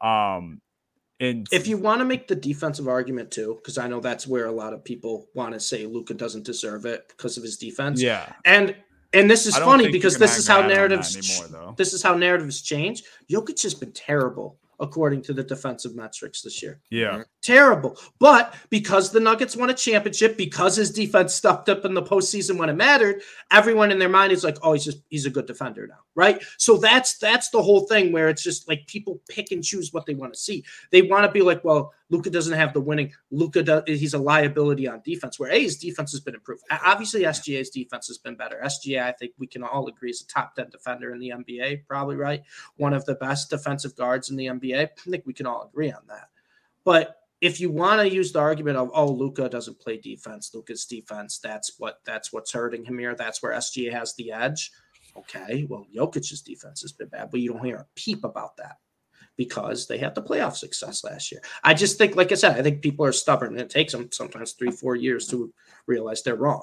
Um, and if you want to make the defensive argument too, because I know that's where a lot of people want to say Luka doesn't deserve it because of his defense. Yeah, and. And this is funny because this is how narratives anymore, this is how narratives change. Jokic has been terrible according to the defensive metrics this year. Yeah. Terrible. But because the Nuggets won a championship, because his defense stepped up in the postseason when it mattered, everyone in their mind is like, oh, he's just he's a good defender now, right? So that's that's the whole thing where it's just like people pick and choose what they want to see. They want to be like, well, Luka doesn't have the winning. Luka does, he's a liability on defense, where A, his defense has been improved. Obviously, S G A's defense has been better. S G A, I think we can all agree, is a top ten defender in the N B A, probably, right? One of the best defensive guards in the N B A. I think we can all agree on that. But if you want to use the argument of, oh, Luka doesn't play defense, Luka's defense, that's what that's what's hurting him here. That's where S G A has the edge. Okay, well, Jokic's defense has been bad, but you don't hear a peep about that because they had the playoff success last year. I just think, like I said, I think people are stubborn, and it takes them sometimes three, four years to realize they're wrong.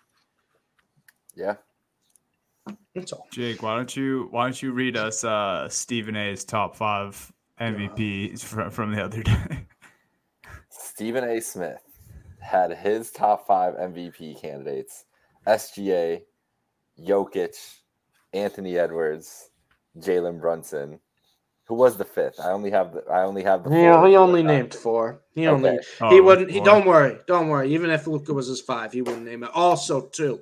Yeah. That's all. Jake, why don't you why don't you read us uh, Stephen A's top five M V Ps from, from the other day? Stephen A. Smith had his top five M V P candidates: S G A, Jokic, Anthony Edwards, Jalen Brunson. Who was the fifth? I only have the. I only have the. Yeah, four he only named four. He only. Okay. He Oh, wouldn't. He four. don't worry. Don't worry. Even if Luka was his five, he wouldn't name it. Also, too,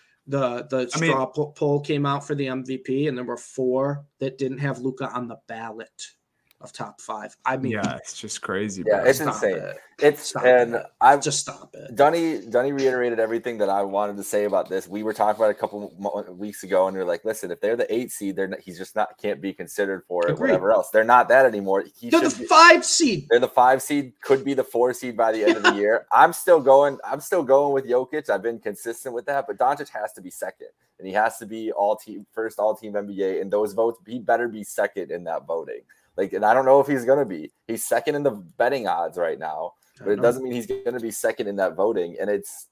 the the I mean- straw po- poll came out for the M V P, and there were four that didn't have Luka on the ballot of top five. I mean, Yeah, it's just crazy. Yeah, bro. it's stop insane. it. It's Stop and it. I've Just stop it. Dunny Dunny reiterated everything that I wanted to say about this. We were talking about it a couple mo- weeks ago, and they're like, "Listen, if they're the eight seed, they're not, he's just not can't be considered for it. Agreed. Whatever else, they're not that anymore. He They're the should be- five seed. They're the five seed, could be the four seed by the end of the year. I'm still going. I'm still going with Jokic. I've been consistent with that, but Doncic has to be second, and he has to be all team first, all team N B A. And those votes, he better be second in that voting. Like, and I don't know if he's going to be. He's second in the betting odds right now, but it doesn't mean he's going to be second in that voting. And it's,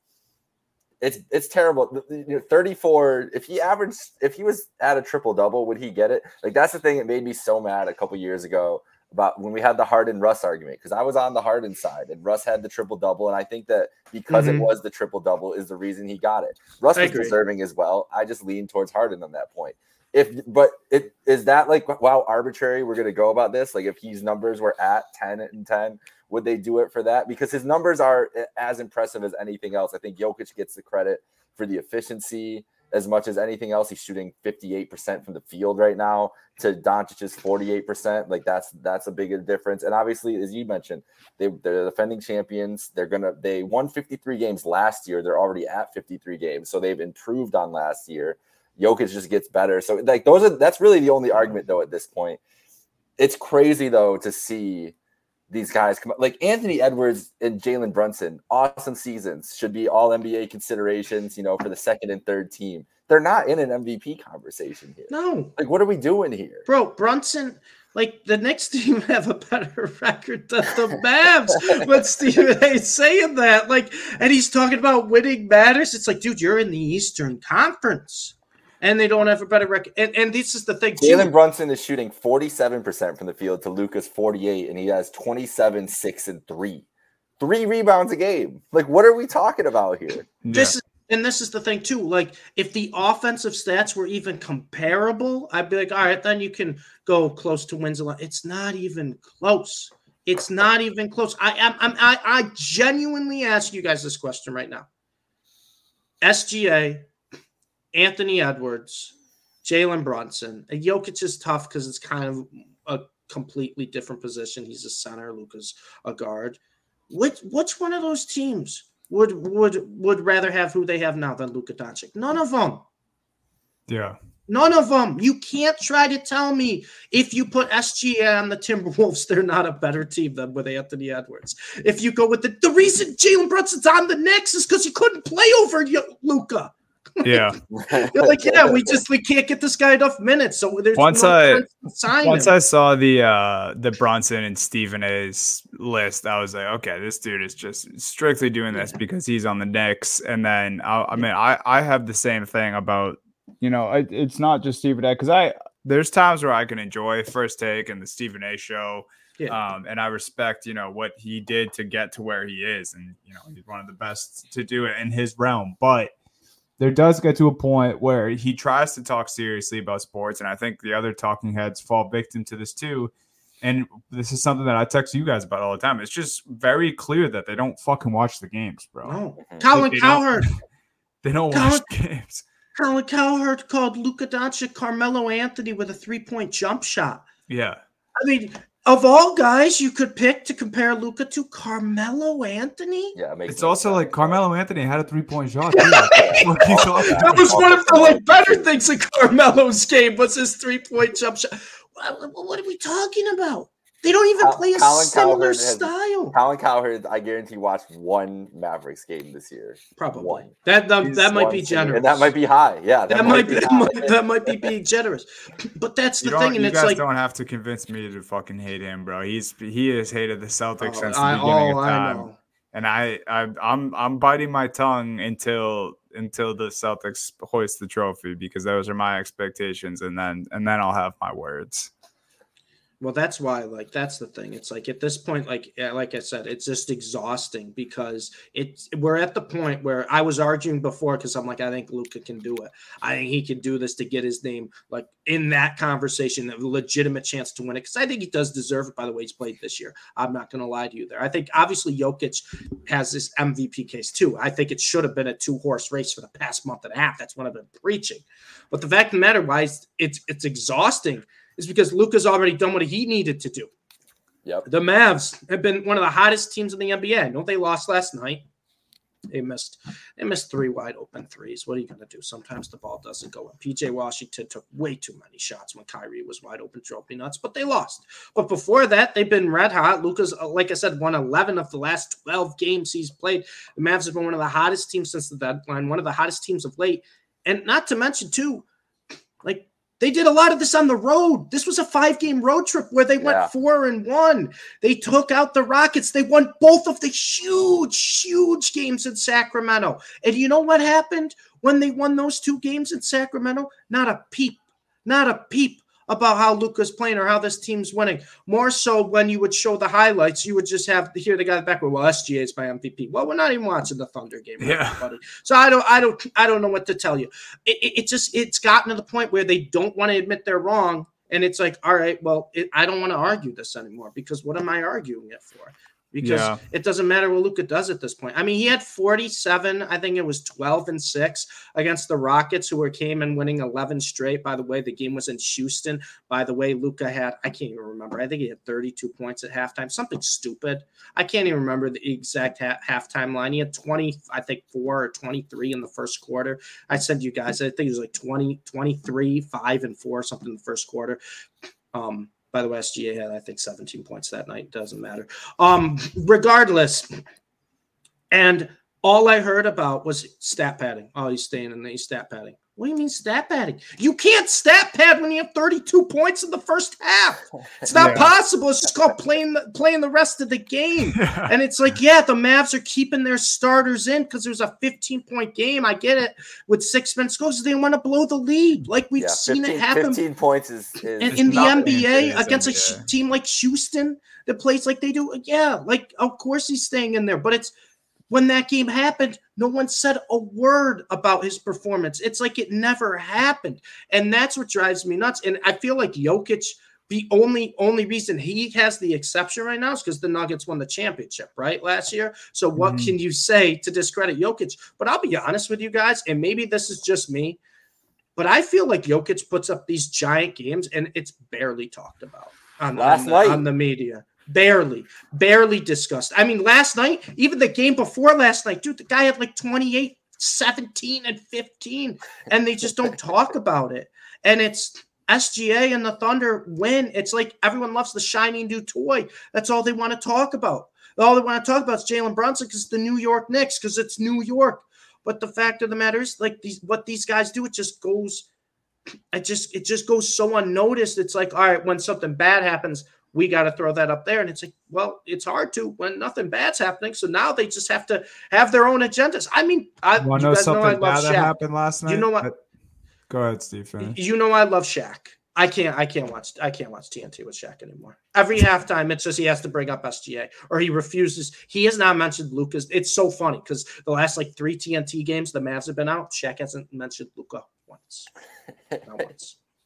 it's, it's terrible. You know, thirty-four. If he averaged, if he was at a triple double, would he get it? Like, that's the thing that made me so mad a couple years ago about when we had the Harden Russ argument, because I was on the Harden side and Russ had the triple double. And I think that because Mhm. it was the triple double is the reason he got it. Russ I was agree. deserving as well. I just leaned towards Harden on that point. If, but it is that like, wow, arbitrary we're going to go about this. Like if his numbers were at ten and ten, would they do it for that? Because his numbers are as impressive as anything else. I think Jokic gets the credit for the efficiency as much as anything else. He's shooting fifty-eight percent from the field right now to Doncic's forty-eight percent. Like that's, that's a bigger difference. And obviously, as you mentioned, they, they're the defending champions. They're going to, they won fifty-three games last year. They're already at fifty-three games. So they've improved on last year. Jokic just gets better. So like those are, that's really the only argument though at this point. It's crazy though to see these guys come up. Like Anthony Edwards and Jalen Brunson, awesome seasons, should be all N B A considerations, you know, for the second and third team. They're not in an M V P conversation here. No, Like, what are we doing here? bro, Brunson. Like the Knicks team have a better record than the Mavs. But Stephen A's saying that, like, and he's talking about winning matters. It's like, dude, you're in the Eastern Conference, and they don't have a better record. And, and this is the thing, too. Jalen Brunson is shooting forty-seven percent from the field to Luka's forty-eight, and he has twenty-seven, six, and three. Three rebounds a game. Like, what are we talking about here? This is, and this is the thing too. Like, if the offensive stats were even comparable, I'd be like, all right, then you can go close to wins a lot. It's not even close. It's not even close. I am. I'm, I. I genuinely ask you guys this question right now. S G A, Anthony Edwards, Jalen Brunson. And Jokic is tough because it's kind of a completely different position. He's a center. Luka's a guard. Which which one of those teams would would would rather have who they have now than Luka Doncic? None of them. Yeah. None of them. You can't try to tell me if you put S G A on the Timberwolves, they're not a better team than with Anthony Edwards. If you go with the the reason Jalen Brunson's on the Knicks is because he couldn't play over Luka. Yeah. You're like, yeah, we just we can't get this guy enough minutes. So there's Once no I- sense in signing Once him. I saw the uh the Bronson and Stephen A's list, I was like, okay, this dude is just strictly doing this because he's on the Knicks. And then I, I mean, I I have the same thing about, you know, it, it's not just Stephen A, because I there's times where I can enjoy First Take and the Stephen A show. Yeah. Um, and I respect, you know, what he did to get to where he is, and you know, he's one of the best to do it in his realm. But there does get to a point where he tries to talk seriously about sports, and I think the other talking heads fall victim to this too. and this is something that I text you guys about all the time. It's just very clear that they don't fucking watch the games, bro. No. Colin they Cowherd. Don't, they don't Colin, watch the games. Colin Cowherd called Luka Doncic Carmelo Anthony with a three-point jump shot. Yeah. I mean, of all guys you could pick to compare Luka to, Carmelo Anthony? Yeah, it makes it's no also sense. like Carmelo Anthony had a three-point shot. Too. That was one of the like better things in Carmelo's game was his three-point jump shot. What, what are we talking about? They don't even play a Colin similar Cowherd has, style. Colin Cowherd, I guarantee, watched one Mavericks game this year. Probably one. that that, that might be One generous. and that might be high. Yeah, that, that might be that might, that might be being generous. But that's the you thing, and you it's guys like don't have to convince me to fucking hate him, bro. He's he has hated the Celtics oh, since the I, beginning oh, of time, I know. and I, I I'm I'm biting my tongue until until the Celtics hoist the trophy because those are my expectations, and then and then I'll have my words. Well, that's why, like, that's the thing. It's like at this point, like, like I said, it's just exhausting because it's we're at the point where I was arguing before because I'm like, I think Luka can do it. I think he can do this to get his name like in that conversation, a legitimate chance to win it. Because I think he does deserve it. By the way, he's played this year. I'm not going to lie to you there. I think obviously Jokic has this M V P case too. I think it should have been a two horse race for the past month and a half. That's what I've been preaching. But the fact of the matter, why it's it's, it's exhausting. Is because Luka's already done what he needed to do. Yep. The Mavs have been one of the hottest teams in the N B A. I know they lost last night. They missed they missed three wide open threes. What are you going to do? Sometimes the ball doesn't go in. P J Washington took way too many shots when Kyrie was wide open, drove me nuts, but they lost. But before that, they've been red hot. Luka's, like I said, won eleven of the last twelve games he's played. The Mavs have been one of the hottest teams since the deadline, one of the hottest teams of late. And not to mention, too, like, they did a lot of this on the road. This was a five-game road trip where they went yeah. four and one. They took out the Rockets. They won both of the huge, huge games in Sacramento. And you know what happened when they won those two games in Sacramento? Not a peep, not a peep about how Luka's playing or how this team's winning. More so when you would show the highlights, you would just have to hear the guy back where, well, S G A is my M V P. Well, we're not even watching the Thunder game, yeah. buddy. So I don't, I don't, I don't know what to tell you. It, it, it just, it's gotten to the point where they don't want to admit they're wrong, and it's like, all right, well, it, I don't want to argue this anymore because what am I arguing it for? Because yeah. it doesn't matter what Luka does at this point. I mean, he had forty-seven, I think it was twelve and six against the Rockets, who were came in winning eleven straight. By the way, the game was in Houston. By the way, Luka had, I can't even remember. I think he had thirty-two points at halftime, something stupid. I can't even remember the exact ha- halftime line. He had twenty, I think four or twenty-three in the first quarter. I said you guys, I think it was like twenty, twenty-three, five and four, something in the first quarter. Um, By the way, S G A had, I think, seventeen points that night. Doesn't matter. Um, regardless, and all I heard about was stat padding. Oh, he's staying in the stat padding. What do you mean stat padding? You can't stat pad when you have thirty-two points in the first half. It's not yeah. possible. It's just called playing the, playing the rest of the game. Yeah. And it's like, yeah, the Mavs are keeping their starters in because there's a fifteen-point game. I get it. With six minutes goes, they want to blow the lead. Like we've yeah, seen fifteen, it happen. fifteen points is, is in, in the N B A is against N B A. a team like Houston that plays like they do. Yeah, like, of course he's staying in there. But it's when that game happened, no one said a word about his performance. It's like it never happened. And that's what drives me nuts. And I feel like Jokic, the only only reason he has the exception right now is because the Nuggets won the championship, right, last year. So what mm-hmm. can you say to discredit Jokic? But I'll be honest with you guys, and maybe this is just me, but I feel like Jokic puts up these giant games, and it's barely talked about on, last on, the, night. on the media. Barely, barely discussed. I mean, last night, even the game before last night, dude, the guy had like twenty-eight, seventeen, and fifteen, and they just don't talk about it. And it's S G A and the Thunder win. It's like everyone loves the shiny new toy. That's all they want to talk about. All they want to talk about is Jalen Brunson because it's the New York Knicks, because it's New York. But the fact of the matter is, like these, what these guys do, it just goes, it just, it just goes so unnoticed. It's like, all right, when something bad happens, we got to throw that up there. And it's like, well, it's hard to when nothing bad's happening. So now they just have to have their own agendas. I mean, I you, you know something know I love bad Shaq. that happened last night. You know what? Go ahead, Steve. Finish. You know I love Shaq. I can't. I can't watch. I can't watch T N T with Shaq anymore. Every halftime, it's just he has to bring up S G A or he refuses. He has not mentioned Luka's. It's so funny because the last like three T N T games the Mavs have been out, Shaq hasn't mentioned Luka once. Not once.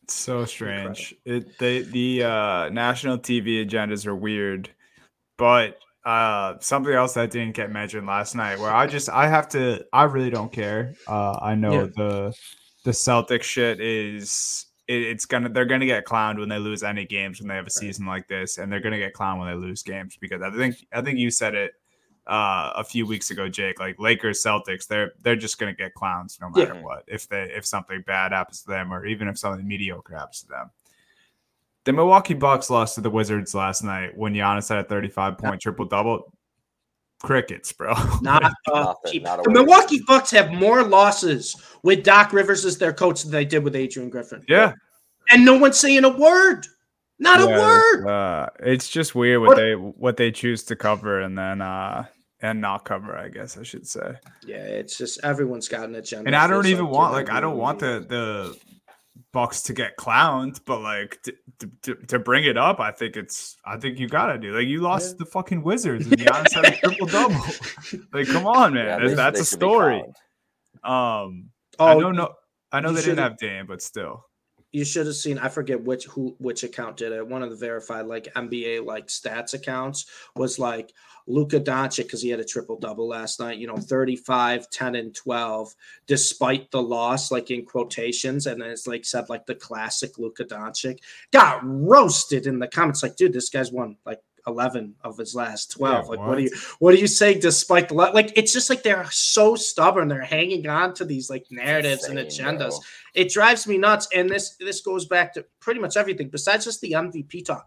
So strange. It they the uh, national T V agendas are weird, but uh, something else that didn't get mentioned last night, where I just I have to I really don't care. Uh, I know Yeah. the the Celtics shit is it, it's gonna they're gonna get clowned when they lose any games when they have a season like this, and they're gonna get clowned when they lose games because I think I think you said it uh, a few weeks ago, Jake. Like Lakers, Celtics, they're they're just gonna get clowns no matter Yeah. what. If they if something bad happens to them, or even if something mediocre happens to them. The Milwaukee Bucks lost to the Wizards last night when Giannis had a thirty-five point triple double. Crickets, bro. Not, uh, Nothing, keep- not a the word. Milwaukee Bucks have more losses with Doc Rivers as their coach than they did with Adrian Griffin. Yeah, And no one's saying a word. Not a Yeah, word. Uh, it's just weird what What- they what they choose to cover and then uh and not cover. I guess I should say. Yeah, it's just everyone's got an agenda. And I don't Feels even like, want you know, like I don't want the the Bucks to get clowned, but like to, to, to, to bring it up, I think it's I think you gotta do like you lost Yeah. to the fucking Wizards and Giannis had a triple double. Like, come on, man, Yeah, That- they- that's they a should be story. clowned. Um, Oh, I don't know. I know you they didn't should've- have Dame, but still. You should have seen. I forget which who which account did it. One of the verified like N B A like stats accounts was like Luka Doncic because he had a triple double last night. You know, thirty-five, ten, and twelve, despite the loss, like in quotations, and then it's like said like the classic Luka Doncic got roasted in the comments. Like, dude, this guy's won like eleven of his last twelve. Yeah, like, what? what? do you what do you say? Despite the lo- like, it's just like they're so stubborn. They're hanging on to these like narratives and Insane, agendas. bro. It drives me nuts. And this this goes back to pretty much everything besides just the M V P talk.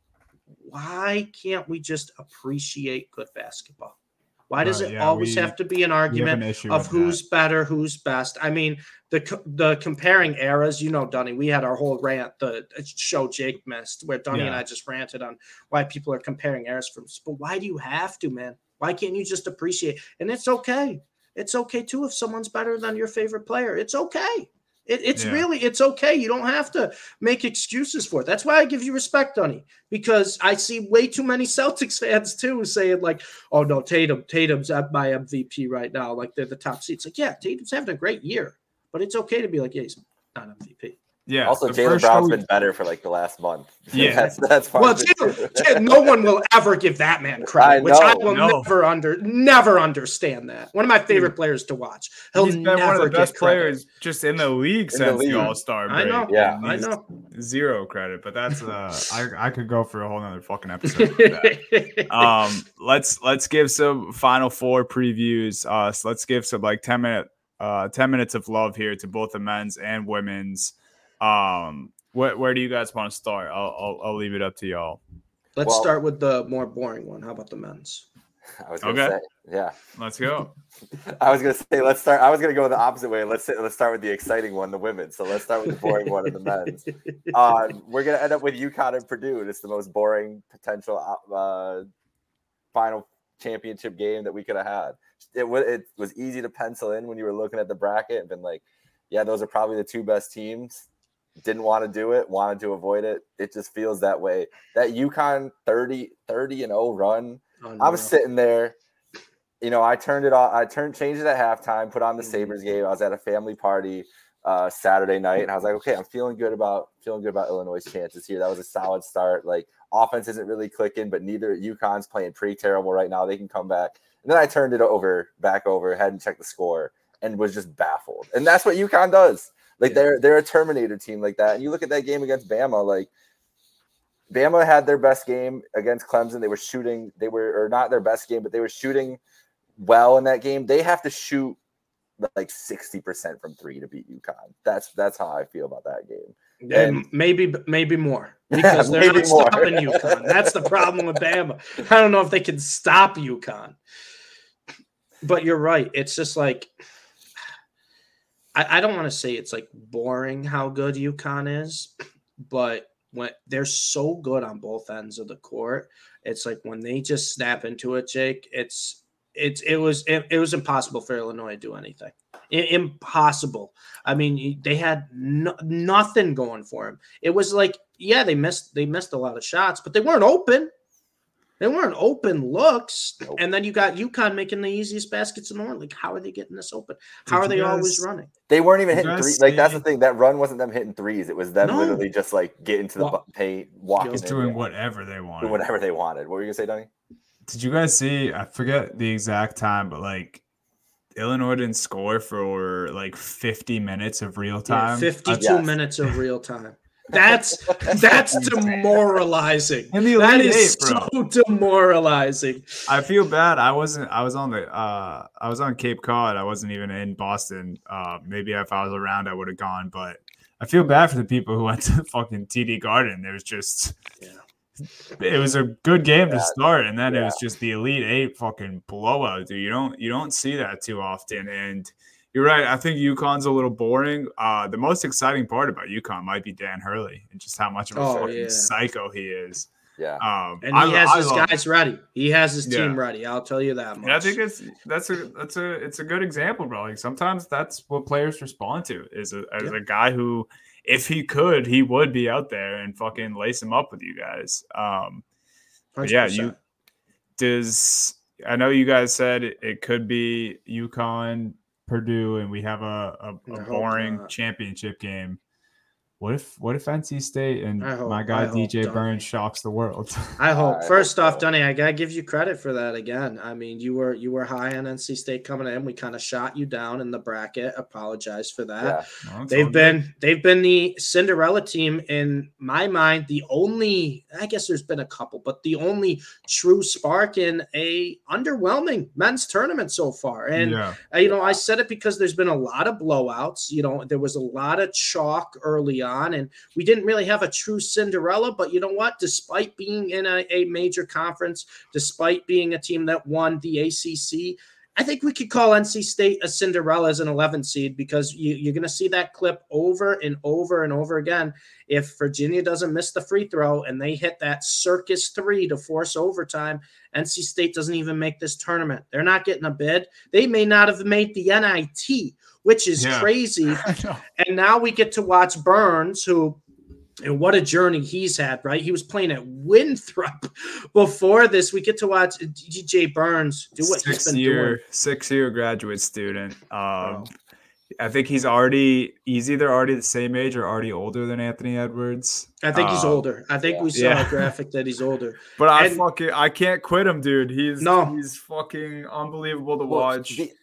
Why can't we just appreciate good basketball? Why does Right, it yeah, always we- have to be an We have argument an issue of with who's better, who's best? I mean, the co- the comparing eras, you know, Dunny, we had our whole rant, the show Jake missed, where Dunny and Yeah. I just ranted on why people are comparing eras from. But why do you have to, man? Why can't you just appreciate? And it's okay. It's okay too if someone's better than your favorite player. It's okay. It, it's Yeah. really, it's okay. You don't have to make excuses for it. That's why I give you respect, Dunny, because I see way too many Celtics fans too saying like, "Oh no, Tatum, Tatum's at my M V P right now. Like they're the top seed." It's like, yeah, Tatum's having a great year, but it's okay to be like, yeah, he's not M V P. Yeah. Also, the Jalen first Brown's show- been better for like the last month. Yeah. that's that's part Well, of it, Tatum, too. Tatum- no one will ever give that man I credit, which I know. will No. never under, never understand that. One of my favorite players to watch. He'll He's been never one of the get best credit. players just in the league In the since the, league. All Star I break. know. Yeah. and I he's know. zero credit, but that's uh, I I could go for a whole nother fucking episode. for that. um let's let's give some final four previews. Uh so let's give some like ten minute uh ten minutes of love here to both the men's and women's. Um where, where do you guys want to start? I'll, I'll I'll leave it up to y'all. Let's Well- start with the more boring one. How about the men's? I was gonna Okay. say, yeah. Let's go. I was gonna say let's start. I was gonna go the opposite way. Let's say, let's start with the exciting one, the women. So let's start with the boring one of the men's. Uh, we're gonna end up with UConn and Purdue. It's the most boring potential uh, final championship game that we could have had. It was it was easy to pencil in when you were looking at the bracket and been like, yeah, those are probably the two best teams. Didn't want to do it, wanted to avoid it. It just feels that way. That UConn thirty, thirty and oh run. I was sitting there, you know, I turned it off. I turned, changed it at halftime, put on the Sabres game. I was at a family party uh, Saturday night, and I was like, okay, I'm feeling good about feeling good about Illinois' chances here. That was a solid start. Like offense isn't really clicking, but neither UConn's playing pretty terrible right now. They can come back. And then I turned it over, back over, hadn't checked the score, and was just baffled. And that's what UConn does. Like they're they're a Terminator team like that. And you look at that game against Bama, like. Bama had their best game against Clemson. They were shooting, they were, or not their best game, but they were shooting well in that game. They have to shoot like sixty percent from three to beat UConn. That's that's how I feel about that game. And And- maybe maybe more because Yeah, they're maybe not more. stopping UConn. That's the problem with Bama. I don't know if they can stop UConn. But you're right. It's just like I, I don't want to say it's like boring how good UConn is, but when they're so good on both ends of the court, it's like when they just snap into it, Jake, it's it's it was it, it was impossible for Illinois to do anything. I, impossible. I mean, they had no, nothing going for them. It was like, yeah, they missed they missed a lot of shots, but they weren't open. They weren't open looks. Nope. And then you got UConn making the easiest baskets in the world. Like, how are they getting this open? How Did are they you guys- always running? They weren't even You hitting guys three. Like that's the see- thing. That run wasn't them hitting threes. It was them No. literally just like getting to the Well, bu- paint, walking, Just in, doing yeah, whatever they doing wanted. whatever they wanted. What were you gonna say, Donnie? Did you guys see? I forget the exact time, but like Illinois didn't score for like fifty minutes of real Yeah, time. fifty-two Yes. minutes of real time. That's that's demoralizing. In the That Elite is Eight, bro. so demoralizing. I feel bad. I wasn't. I was on the. Uh, I was on Cape Cod. I wasn't even in Boston. Uh, maybe if I was around, I would have gone. But I feel bad for the people who went to fucking T D Garden. There was just. Yeah. It was a good game Yeah. to start, and then it Yeah. was just the Elite Eight fucking blowout, dude. You don't you don't see that too often, and you're right. I think UConn's a little boring. Uh, the most exciting part about UConn might be Dan Hurley and just how much of a Oh, fucking yeah. psycho he is. Yeah. Um, And he I- has I his love- guys ready. He has his team Yeah. ready. I'll tell you that much. And I think it's that's a that's a it's a good example, bro. Like sometimes that's what players respond to is a, as Yeah. a guy who, if he could, he would be out there and fucking lace him up with you guys. Um, but yeah, you does. I know you guys said it, it could be UConn, Purdue, and we have a, a, I a hope boring not. championship game. What if what if N C State and I hope- my I guy hope D J don't. Burns shocks the world? I hope. I First hope off, so. Dunny, I gotta give you credit for that again. I mean, you were you were high on N C State coming in. We kind of shot you down in the bracket. Apologize for that. Yeah. Well, it's all They've good. been they've been the Cinderella team in my mind. The only, I guess there's been a couple, but the only true spark in a underwhelming men's tournament so far. And yeah. uh, you know, I said it because there's been a lot of blowouts. You know, there was a lot of chalk early on, and we didn't really have a true Cinderella. But you know what? Despite being in a, a major conference, despite being a team that won the A C C, I think we could call N C State a Cinderella as an eleven seed because you, you're going to see that clip over and over and over again. If Virginia doesn't miss the free throw and they hit that circus three to force overtime, N C State doesn't even make this tournament. They're not getting a bid. They may not have made the N I T, which is Yeah. crazy. I know. And now we get to watch Burns, who, and what a journey he's had, right? He was playing at Winthrop before this. We get to watch D J Burns do what he's six been year doing. six year graduate student. Um, Wow. I think he's already he's either already the same age or already older than Anthony Edwards. I think he's Um, older. I think yeah. we saw Yeah. a graphic that he's older. But I And- fucking I can't quit him, dude. He's No. he's fucking unbelievable to Well, watch. the-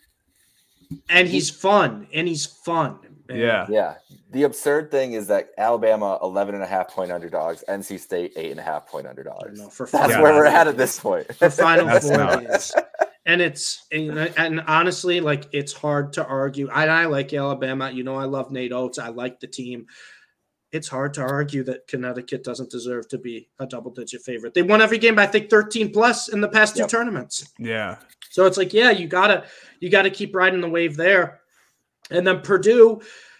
And he's fun. And he's fun. And yeah. Yeah. The absurd thing is that Alabama eleven and a half point underdogs, N C State eight and a half point I don't underdogs. know, for That's Yeah, where we're Final at at this point. for Final That's Four nuts. games. And it's and, and honestly, like it's hard to argue. I, I like Alabama. You know, I love Nate Oates. I like the team. It's hard to argue that Connecticut doesn't deserve to be a double-digit favorite. They won every game by I think thirteen plus in the past Yep. two tournaments. Yeah. So it's like, yeah, you gotta you gotta keep riding the wave there. And then Purdue,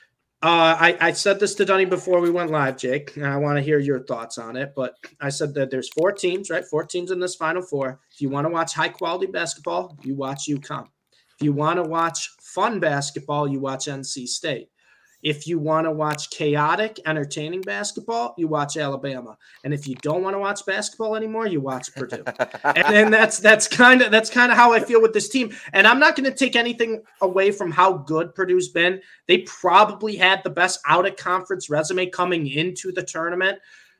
uh, I, I said this to Dunny before we went live, Jake, and I want to hear your thoughts on it. But I said that there's four teams, right? Four teams in this Final Four. If you want to watch high quality basketball, you watch UConn. If you want to watch fun basketball, you watch N C State. If you want to watch chaotic, entertaining basketball, you watch Alabama. And if you don't want to watch basketball anymore, you watch Purdue. and then that's that's kind of that's kind of how I feel with this team. And I'm not going to take anything away from how good Purdue's been. They probably had the best out of conference resume coming into the tournament.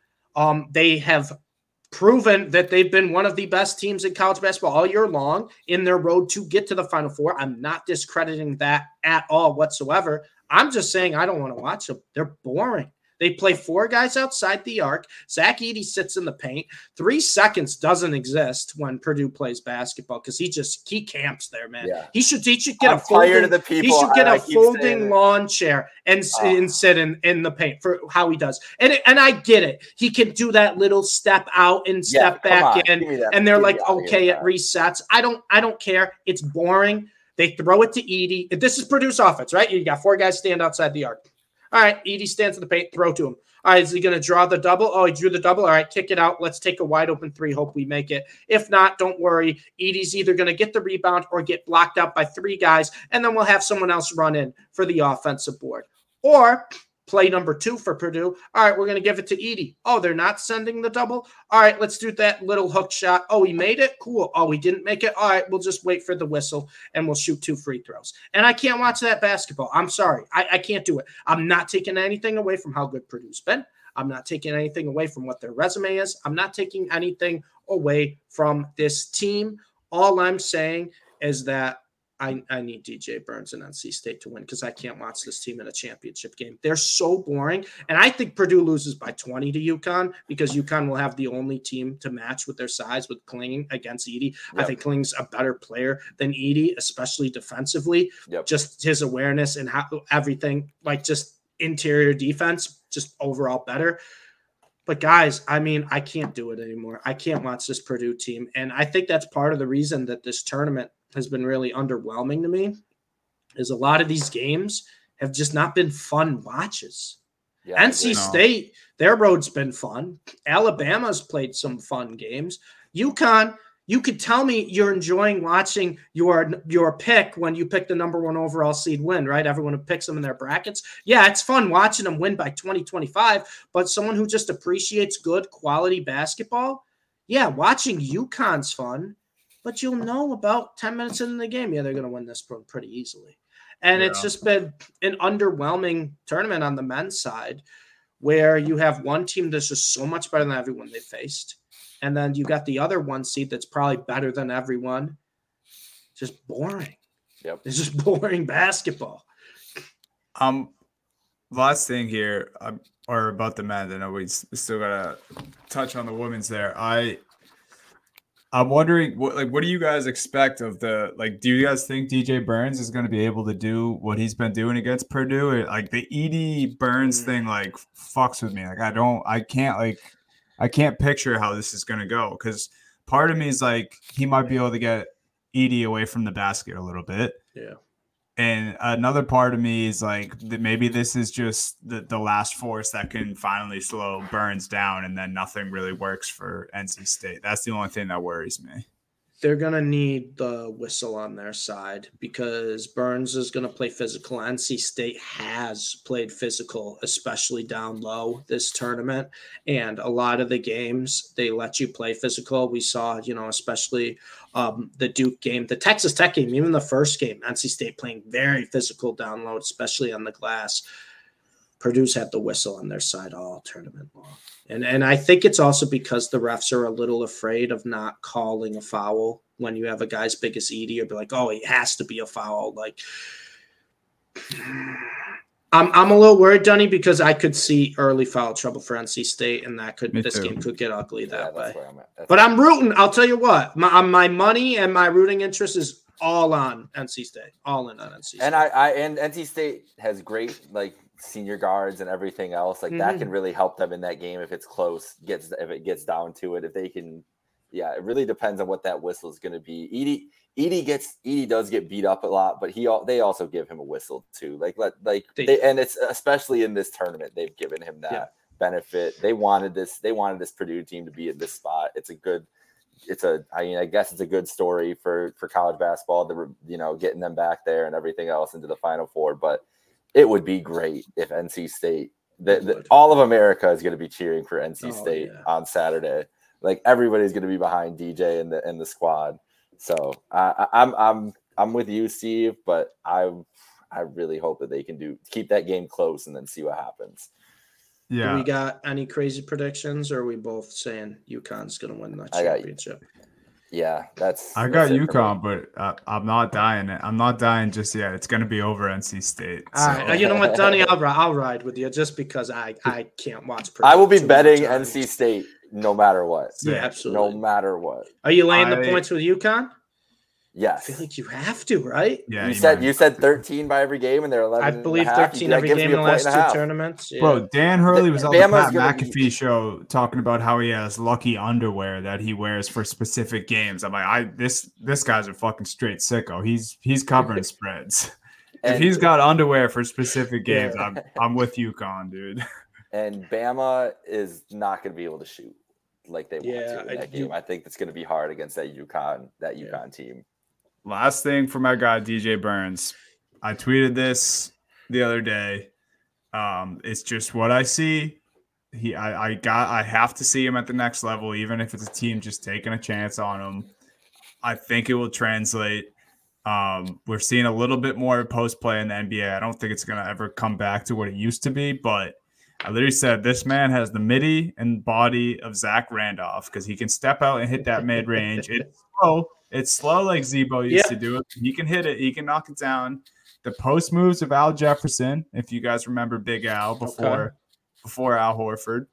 Um, they have proven that they've been one of the best teams in college basketball all year long in their road to get to the Final Four. I'm not discrediting that at all whatsoever. I'm just saying I don't want to watch them. They're boring. They play four guys outside the arc. Zach Edey sits in the paint. Three seconds doesn't exist when Purdue plays basketball because he just he camps there, man. Yeah. He should he should get I'm a folding, tired of the he people. should get I- I a keep saying folding it. lawn chair and, s- Ah. and sit in, in the paint for how he does. And it, and I get it. He can do that little step out and Yeah, step come back on, in. give me that- And they're get me like, out of here okay, with it that. resets. I don't, I don't care. It's boring. They throw it to Edey. This is Purdue's offense, right? You got four guys stand outside the arc. All right, Edey stands in the paint, throw to him. All right, is he going to draw the double? Oh, he drew the double. All right, kick it out. Let's take a wide open three. Hope we make it. If not, don't worry. Edey's either going to get the rebound or get blocked out by three guys, and then we'll have someone else run in for the offensive board. Or play number two for Purdue. All right, we're going to give it to Edey. Oh, they're not sending the double? All right, let's do that little hook shot. Oh, he made it? Cool. Oh, he didn't make it? All right, we'll just wait for the whistle and we'll shoot two free throws. And I can't watch that basketball. I'm sorry. I, I can't do it. I'm not taking anything away from how good Purdue's been. I'm not taking anything away from what their resume is. I'm not taking anything away from this team. All I'm saying is that I, I need D J Burns and N C State to win because I can't watch this team in a championship game. They're so boring. And I think Purdue loses by twenty to UConn because UConn will have the only team to match with their size with Kling against Edey. Yep. I think Kling's a better player than Edey, especially defensively. Yep. Just his awareness and how everything, like just interior defense, just overall better. But guys, I mean, I can't do it anymore. I can't watch this Purdue team. And I think that's part of the reason that this tournament has been really underwhelming to me is a lot of these games have just not been fun watches. Yeah, N C State, their road's been fun. Alabama's played some fun games. UConn, you could tell me you're enjoying watching your, your pick when you pick the number one overall seed win, right? Everyone who picks them in their brackets. Yeah, it's fun watching them win by twenty, twenty-five, but someone who just appreciates good quality basketball, yeah, watching UConn's fun. But you'll know about ten minutes into the game, yeah, they're going to win this one pretty easily. And yeah. It's just been an underwhelming tournament on the men's side where you have one team that's just so much better than everyone they faced. And then you got the other one seed that's probably better than everyone. Just boring. Yep. It's just boring basketball. Um, last thing here, um, or about the men, I know we still got to touch on the women's there. I – I'm wondering, what like, what do you guys expect of the like? Do you guys think D J Burns is going to be able to do what he's been doing against Purdue? Or, like the Edey Burns thing, like fucks with me. Like I don't, I can't like, I can't picture how this is going to go because part of me is like he might be able to get Edey away from the basket a little bit. Yeah. And another part of me is like that maybe this is just the, the last force that can finally slow Burns down and then nothing really works for N C State. That's the only thing that worries me. They're going to need the whistle on their side because Burns is going to play physical. N C State has played physical, especially down low this tournament. And a lot of the games, they let you play physical. We saw, you know, especially um, the Duke game, the Texas Tech game, even the first game, N C State playing very physical down low, especially on the glass. Purdue's had the whistle on their side all tournament long. And and I think it's also because the refs are a little afraid of not calling a foul when you have a guy as big as Edey or be like, oh, it has to be a foul. Like, I'm I'm a little worried, Dunny, because I could see early foul trouble for N C State, and that could Me this too. game could get ugly that yeah, way. I'm but I'm rooting. I'll tell you what, my my money and my rooting interest is all on N C State, all in on N C State. And I, I and N C State has great like senior guards and everything else like mm-hmm. that can really help them in that game if it's close. Gets if it gets down to it, if they can. Yeah, it really depends on what that whistle is going to be. Edey, Edey gets Edey does get beat up a lot, but he they also give him a whistle too. Like let like they, they, and it's especially in this tournament they've given him that yeah. benefit. They wanted this. They wanted this Purdue team to be in this spot. It's a good. It's a. I mean, I guess it's a good story for for college basketball. The you know getting them back there and everything else into the Final Four, but it would be great if N C State. The, the, all of America is going to be cheering for N C State oh, yeah. on Saturday. Like everybody's going to be behind D J and the and the squad. So I, I'm I'm I'm with you, Steve. But I I really hope that they can do keep that game close and then see what happens. Yeah. Do we got any crazy predictions, or are we both saying UConn's going to win the championship? Got, yeah, that's. I got UConn, but uh, I'm not dying. I'm not dying just yet. It's going to be over N C State. So. All right, you know what, Donnie? I'll I'll ride with you just because I I can't watch. Purdue I will be betting N C State. No matter what. Yeah, absolutely. No matter what. Are you laying I, the points with UConn? Yes. I feel like you have to, right? Yeah. You, you said might. you said thirteen by every game, and they're eleven. I believe thirteen every game in the last two tournaments. Yeah. Bro, Dan Hurley was on the Pat McAfee be... show talking about how he has lucky underwear that he wears for specific games. I'm like, I this this guy's a fucking straight sicko. He's he's covering spreads. And, if he's got underwear for specific games, I'm I'm with UConn, dude. And Bama is not going to be able to shoot like they want yeah, to in that I, game. you, I think it's going to be hard against that UConn, that UConn yeah. team. Last thing for my guy, D J Burns. I tweeted this the other day. Um, it's just what I see. He, I, I got, I have to see him at the next level, even if it's a team just taking a chance on him. I think it will translate. Um, we're seeing a little bit more post play in the N B A. I don't think it's going to ever come back to what it used to be, but I literally said this man has the midi and body of Zach Randolph because he can step out and hit that mid range. It's slow. It's slow like Zebo used yeah. to do it. He can hit it. He can knock it down. The post moves of Al Jefferson, if you guys remember Big Al before okay. before Al Horford.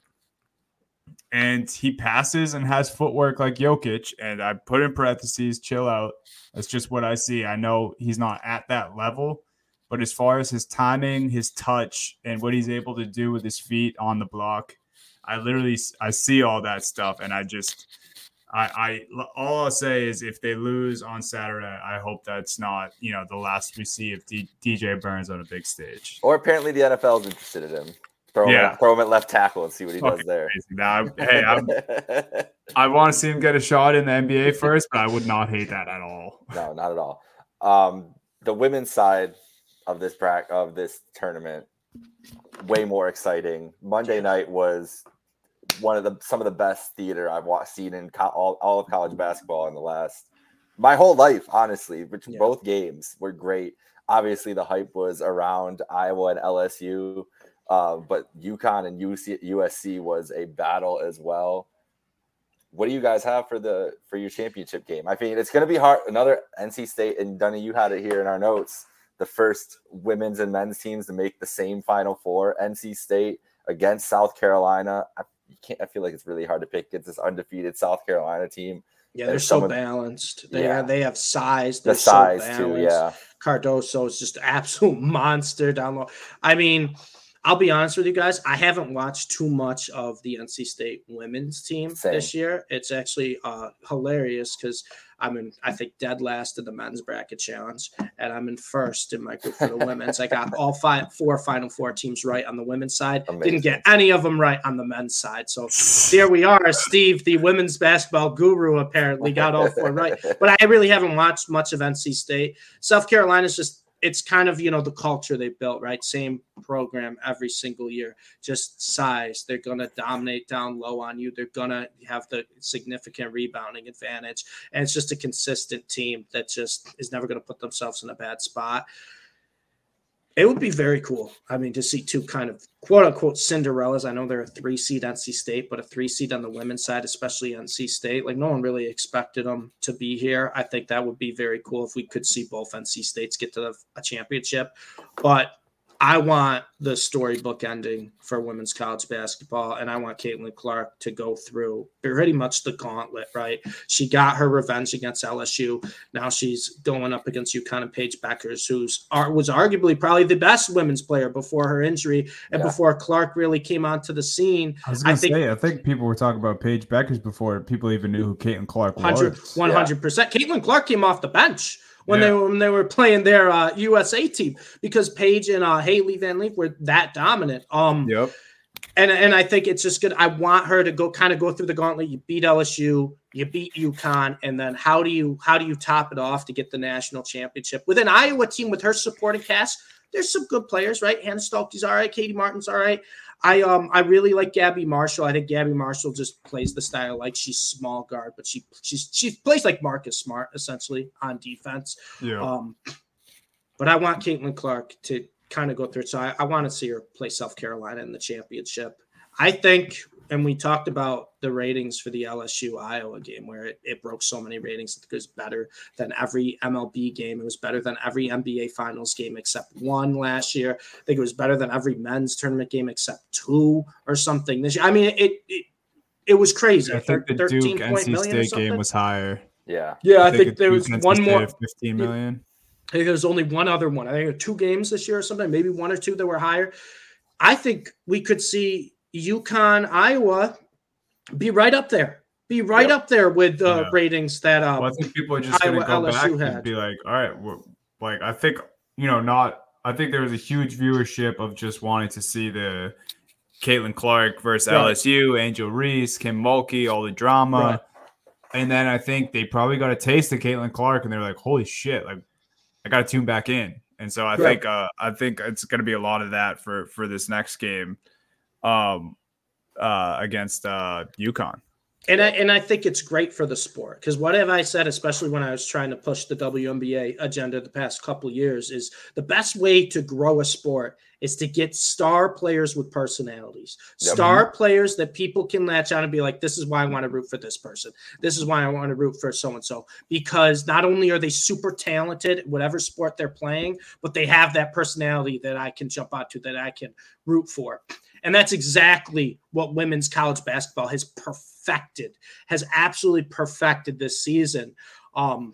And he passes and has footwork like Jokic. And I put in parentheses, chill out. That's just what I see. I know he's not at that level. But as far as his timing, his touch, and what he's able to do with his feet on the block, I literally I see all that stuff. And I just I, I all I'll say is if they lose on Saturday, I hope that's not, you know, the last we see of D, DJ Burns on a big stage. Or apparently the N F L is interested in him. Throw him, yeah. at, throw him at left tackle and see what he does there. Now, hey, I'm, I want to see him get a shot in the N B A first, but I would not hate that at all. No, not at all. Um, the women's side of this pra- of this tournament, way more exciting. Monday night was one of the some of the best theater I've watched, seen in co- all, all of college basketball in the last my whole life, honestly. Which yeah. both games were great. Obviously, the hype was around Iowa and L S U. Uh, but UConn and U C, U S C was a battle as well. What do you guys have for the for your championship game? I mean, it's going to be hard. Another N C State, and Dunny, you had it here in our notes. The first women's and men's teams to make the same Final Four. N C State against South Carolina. I you can't. I feel like it's really hard to pick against this undefeated South Carolina team. Yeah, they're so balanced. They yeah. are, they have size. They're the size so too. Yeah, Cardoso is just an absolute monster down low. I mean. I'll be honest with you guys. I haven't watched too much of the N C State women's team Same. this year. It's actually uh, hilarious because I'm in, I think, dead last in the men's bracket challenge, and I'm in first in my group for the women's. I got all five, four Final Four teams right on the women's side. Amazing. Didn't get any of them right on the men's side. So here we are. Steve, the women's basketball guru, apparently got all four right. But I really haven't watched much of N C State. South Carolina's just. It's kind of, you know, the culture they built, right? Same program every single year, just size. They're going to dominate down low on you. They're going to have the significant rebounding advantage. And it's just a consistent team that just is never going to put themselves in a bad spot. It would be very cool. I mean, to see two kind of quote unquote Cinderellas. I know they're a three seed N C State, but a three seed on the women's side, especially N C State. Like no one really expected them to be here. I think that would be very cool if we could see both N C States get to the, a championship. But I want the storybook ending for women's college basketball, and I want Caitlin Clark to go through pretty much the gauntlet, right? She got her revenge against L S U. Now she's going up against UConn and Paige Beckers, who's was arguably probably the best women's player before her injury and yeah. before Clark really came onto the scene. I was going to say, I think people were talking about Paige Beckers before people even knew who Caitlin Clark was. one hundred percent. Yeah. Caitlin Clark came off the bench. When yeah. they were when they were playing their uh, U S A team, because Paige and uh, Haley Van Leek were that dominant. Um, yep. And and I think it's just good. I want her to go kind of go through the gauntlet. You beat L S U, you beat UConn, and then how do you how do you top it off to get the national championship with an Iowa team with her supporting cast? There's some good players, right? Hannah Stolke's all right, Katie Martin's all right. I um I really like Gabby Marshall. I think Gabby Marshall just plays the style like she's small guard, but she she's she plays like Marcus Smart essentially on defense. Yeah. Um, but I want Caitlin Clark to kind of go through it. So I, I want to see her play South Carolina in the championship. I think, and we talked about the ratings for the L S U Iowa game where it, it broke so many ratings. It was better than every M L B game. It was better than every N B A Finals game except one last year. I think it was better than every men's tournament game except two or something this year. I mean, it it, it was crazy. I think the Duke N C State game was higher. Yeah. Yeah, I, I think, think there was Duke one more. fifteen million. I think there was only one other one. I think there were two games this year or something, maybe one or two that were higher. I think we could see UConn, Iowa be right up there. Be right yep. up there with uh, yeah. ratings that uh, well, I think people are just going to go L S U back had. and be like, all right, well, like I think, you know, not – I think there was a huge viewership of just wanting to see the Caitlin Clark versus right. L S U, Angel Reese, Kim Mulkey, all the drama. Right. And then I think they probably got a taste of Caitlin Clark and they were like, holy shit, like I got to tune back in. And so I Right. think uh, I think it's going to be a lot of that for for this next game um, uh, against uh, UConn. And I, and I think it's great for the sport because what have I said, especially when I was trying to push the W N B A agenda the past couple of years, is the best way to grow a sport is to get star players with personalities, Yep. star players that people can latch on and be like, this is why I want to root for this person. This is why I want to root for so-and-so, because not only are they super talented at whatever sport they're playing, but they have that personality that I can jump onto, that I can root for. And that's exactly what women's college basketball has perfected, has absolutely perfected this season. Um,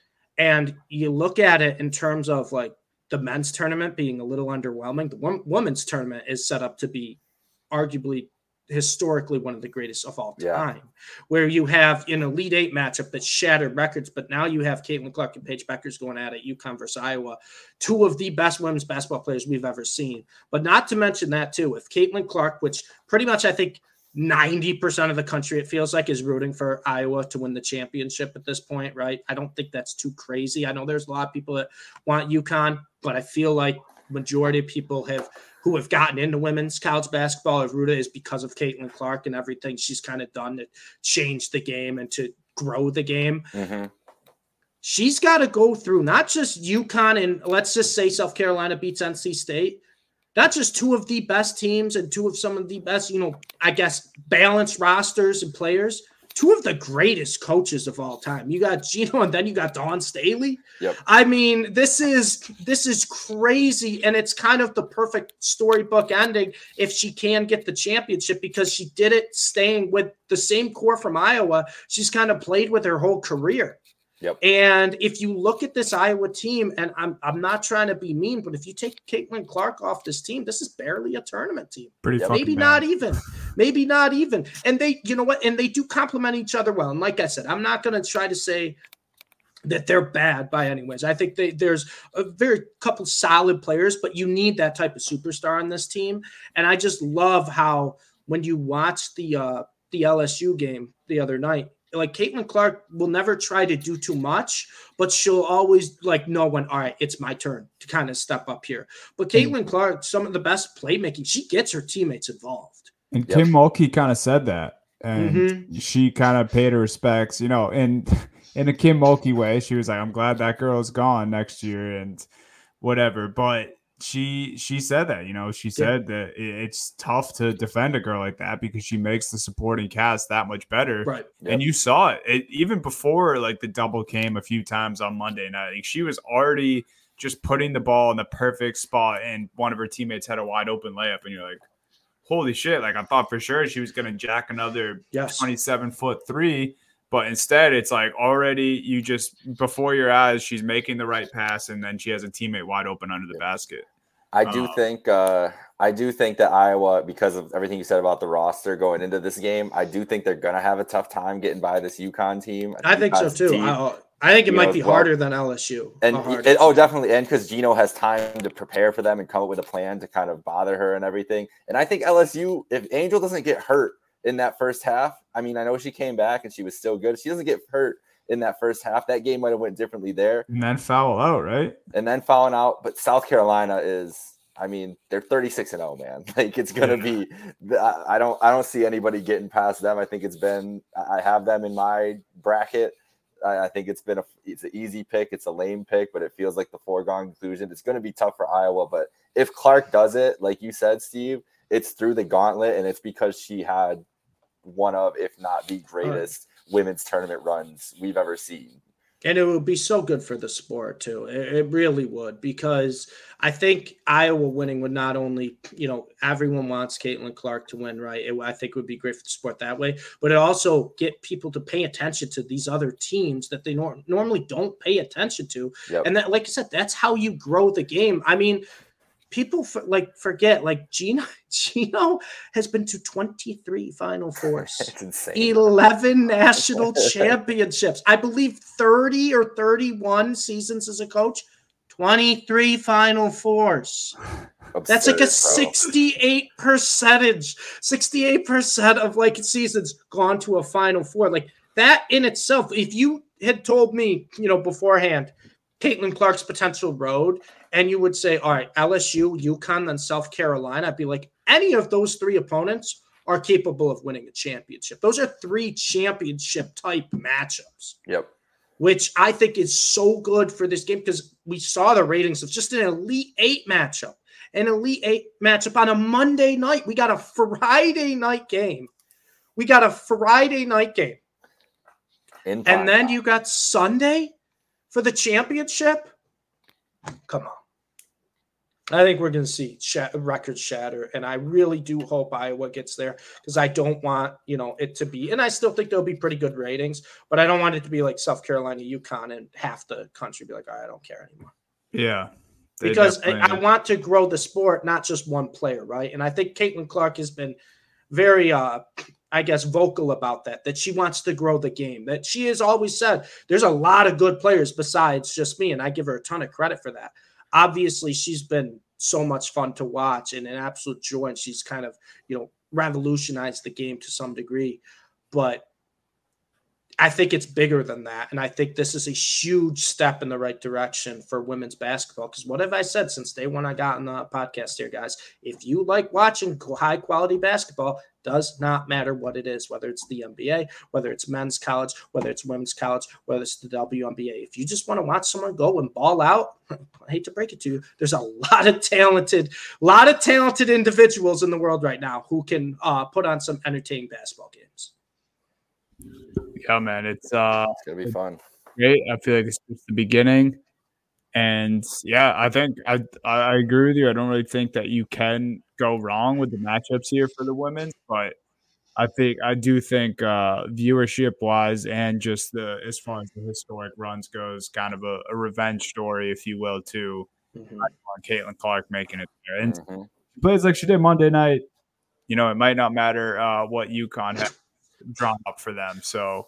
and you look at it in terms of like the men's tournament being a little underwhelming. The wom- women's tournament is set up to be arguably historically one of the greatest of all time, yeah. where you have an Elite Eight matchup that shattered records, but now you have Caitlin Clark and Paige Beckers going at it, UConn versus Iowa, two of the best women's basketball players we've ever seen. But not to mention that too, if Caitlin Clark, which pretty much I think ninety percent of the country, it feels like, is rooting for Iowa to win the championship at this point, right? I don't think that's too crazy. I know there's a lot of people that want UConn, but I feel like majority of people have who have gotten into women's college basketball of Ruta is because of Caitlin Clark and everything she's kind of done to change the game and to grow the game. Mm-hmm. She's got to go through not just UConn and let's just say South Carolina beats N C State, not just two of the best teams and two of some of the best, you know, I guess, balanced rosters and players, two of the greatest coaches of all time. You got Gino and then you got Dawn Staley. Yep. I mean, this is this is crazy, and it's kind of the perfect storybook ending if she can get the championship because she did it staying with the same core from Iowa. She's kind of played with her whole career. Yep. And if you look at this Iowa team, and I'm I'm not trying to be mean, but if you take Caitlin Clark off this team, this is barely a tournament team. Pretty Yep. fucking Maybe bad. not even. Maybe not even. And they, you know what? And they do complement each other well. And like I said, I'm not going to try to say that they're bad by any ways. I think they, there's a very couple solid players, but you need that type of superstar on this team. And I just love how when you watch the uh, the L S U game the other night, like Caitlin Clark will never try to do too much, but she'll always like know when, all right, it's my turn to kind of step up here. But Caitlin Clark, some of the best playmaking, she gets her teammates involved. And Yep. Kim Mulkey kind of said that, and Mm-hmm. she kind of paid her respects, you know, and in a Kim Mulkey way, she was like, I'm glad that girl's gone next year and whatever. But she she said that, you know, she said yeah. that it's tough to defend a girl like that because she makes the supporting cast that much better. Right. Yep. And you saw it. it even before like the double came a few times on Monday night. Like, she was already just putting the ball in the perfect spot, and one of her teammates had a wide open layup, and you're like, holy shit. Like, I thought for sure she was going to jack another Yes. twenty-seven foot three. But instead, it's like already you just before your eyes, she's making the right pass, and then she has a teammate wide open under the basket. I do Um, think uh, I do think that Iowa, because of everything you said about the roster going into this game, I do think they're gonna have a tough time getting by this UConn team. I think so UConn's too. deep. I, I think it You might know, be as well. harder than L S U. And How hard it, is oh, it? definitely, and because Gino has time to prepare for them and come up with a plan to kind of bother her and everything. And I think L S U, if Angel doesn't get hurt in that first half, I mean, I know she came back and she was still good. If she doesn't get hurt in that first half, that game might have went differently there. And then foul out, right? And then fouling out. But South Carolina is, I mean, they're thirty-six and oh, man. Like, it's gonna Yeah. be. I I don't. I don't see anybody getting past them. I think it's been. I have them in my bracket. I I think it's been a. It's an easy pick. It's a lame pick, but it feels like the foregone conclusion. It's going to be tough for Iowa, but if Clark does it, like you said, Steve, it's through the gauntlet, and it's because she had one of, if not the greatest, women's tournament runs we've ever seen. And it would be so good for the sport too. It, it really would, because I think Iowa winning would not only, you know, everyone wants Caitlin Clark to win, right? It, I think it would be great for the sport that way, but it also get people to pay attention to these other teams that they nor- normally don't pay attention to. Yep. And that, like I said, that's how you grow the game. I mean, people for, like forget, like Gino, Gino has been to twenty-three Final Fours. It's insane. eleven national championships. I believe thirty or thirty-one seasons as a coach, twenty-three Final Fours. That's like a Absurd, bro. sixty-eight percentage, sixty-eight percent of like seasons gone to a Final Four. Like that in itself, if you had told me, you know, beforehand, Caitlin Clark's potential road and you would say, all right, L S U, UConn, then South Carolina, I'd be like, any of those three opponents are capable of winning a championship. Those are three championship type matchups. Yep. Which I think is so good for this game because we saw the ratings of just an Elite Eight matchup. An Elite Eight matchup on a Monday night. We got a Friday night game. We got a Friday night game. In and then you got Sunday for the championship. Come on. I think we're going to see sh- records shatter, and I really do hope Iowa gets there because I don't want, you know, it to be, and I still think there'll be pretty good ratings, but I don't want it to be like South Carolina, UConn, and half the country be like, all right, I don't care anymore. Yeah. Because I, I want to grow the sport, not just one player, right? And I think Caitlin Clark has been very, uh, I guess, vocal about that, that she wants to grow the game, that she has always said there's a lot of good players besides just me, and I give her a ton of credit for that. Obviously, she's been so much fun to watch and an absolute joy, and she's kind of, you know, revolutionized the game to some degree. But I think it's bigger than that, and I think this is a huge step in the right direction for women's basketball. Because what have I said since day one I got on the podcast here, guys? If you like watching high-quality basketball, does not matter what it is, whether it's the N B A, whether it's men's college, whether it's women's college, whether it's the W N B A. If you just want to watch someone go and ball out, I hate to break it to you, there's a lot of talented, lot of talented individuals in the world right now who can uh, put on some entertaining basketball games. Yeah, man, it's uh, it's gonna be fun. Great. I feel like it's just the beginning. And yeah, I think I I agree with you. I don't really think that you can go wrong with the matchups here for the women, but I think I do think uh, viewership wise and just the as far as the historic runs goes, kind of a, a revenge story, if you will, too. Mm-hmm. On Caitlin Clark making it there, and mm-hmm. she plays like she did Monday night. You know, it might not matter uh, what UConn has drawn up for them. So,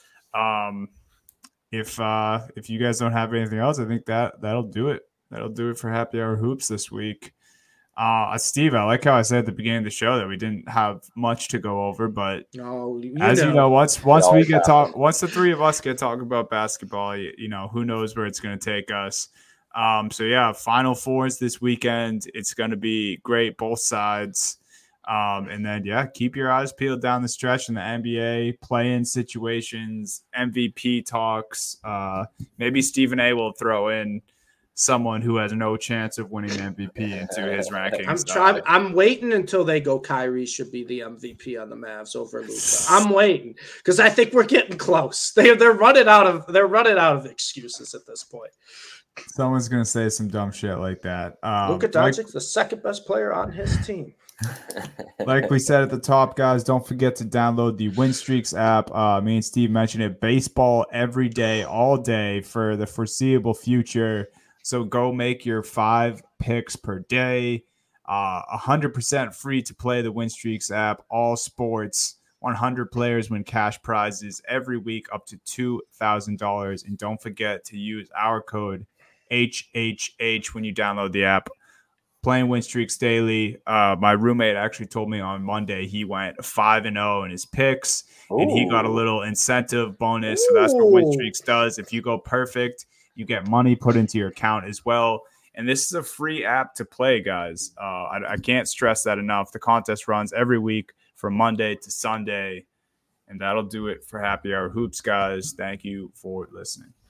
um. If uh, if you guys don't have anything else, I think that that'll do it. That'll do it for Happy Hour Hoops this week. Uh, Steve, I like how I said at the beginning of the show that we didn't have much to go over, but no, you as know. you know, once once we get talk, once the three of us get talking about basketball, you, you know, who knows where it's going to take us. Um, so yeah, Final Fours this weekend. It's going to be great, both sides. Um, and then, yeah, keep your eyes peeled down the stretch in the N B A, play-in situations, M V P talks. Uh, maybe Stephen A. will throw in someone who has no chance of winning M V P into his rankings. I'm trying. I'm waiting until they go Kyrie should be the M V P on the Mavs over Luka. I'm waiting because I think we're getting close. They they're running out of they're running out of excuses at this point. Someone's gonna say some dumb shit like that. Um, Luka Doncic's like, the second best player on his team. Like we said at the top, guys, don't forget to download the Win Streaks app. Uh, me and Steve mentioned it. Baseball every day, all day for the foreseeable future. So go make your five picks per day. Uh, one hundred percent free to play the Win Streaks app. All sports. one hundred players win cash prizes every week up to two thousand dollars. And don't forget to use our code H H H when you download the app. Playing Win Streaks daily. Uh, my roommate actually told me on Monday he went five and zero in his picks, Ooh. and he got a little incentive bonus. Ooh. So that's what Win Streaks does. If you go perfect, you get money put into your account as well. And this is a free app to play, guys. Uh, I, I can't stress that enough. The contest runs every week from Monday to Sunday, and that'll do it for Happy Hour Hoops, guys. Thank you for listening.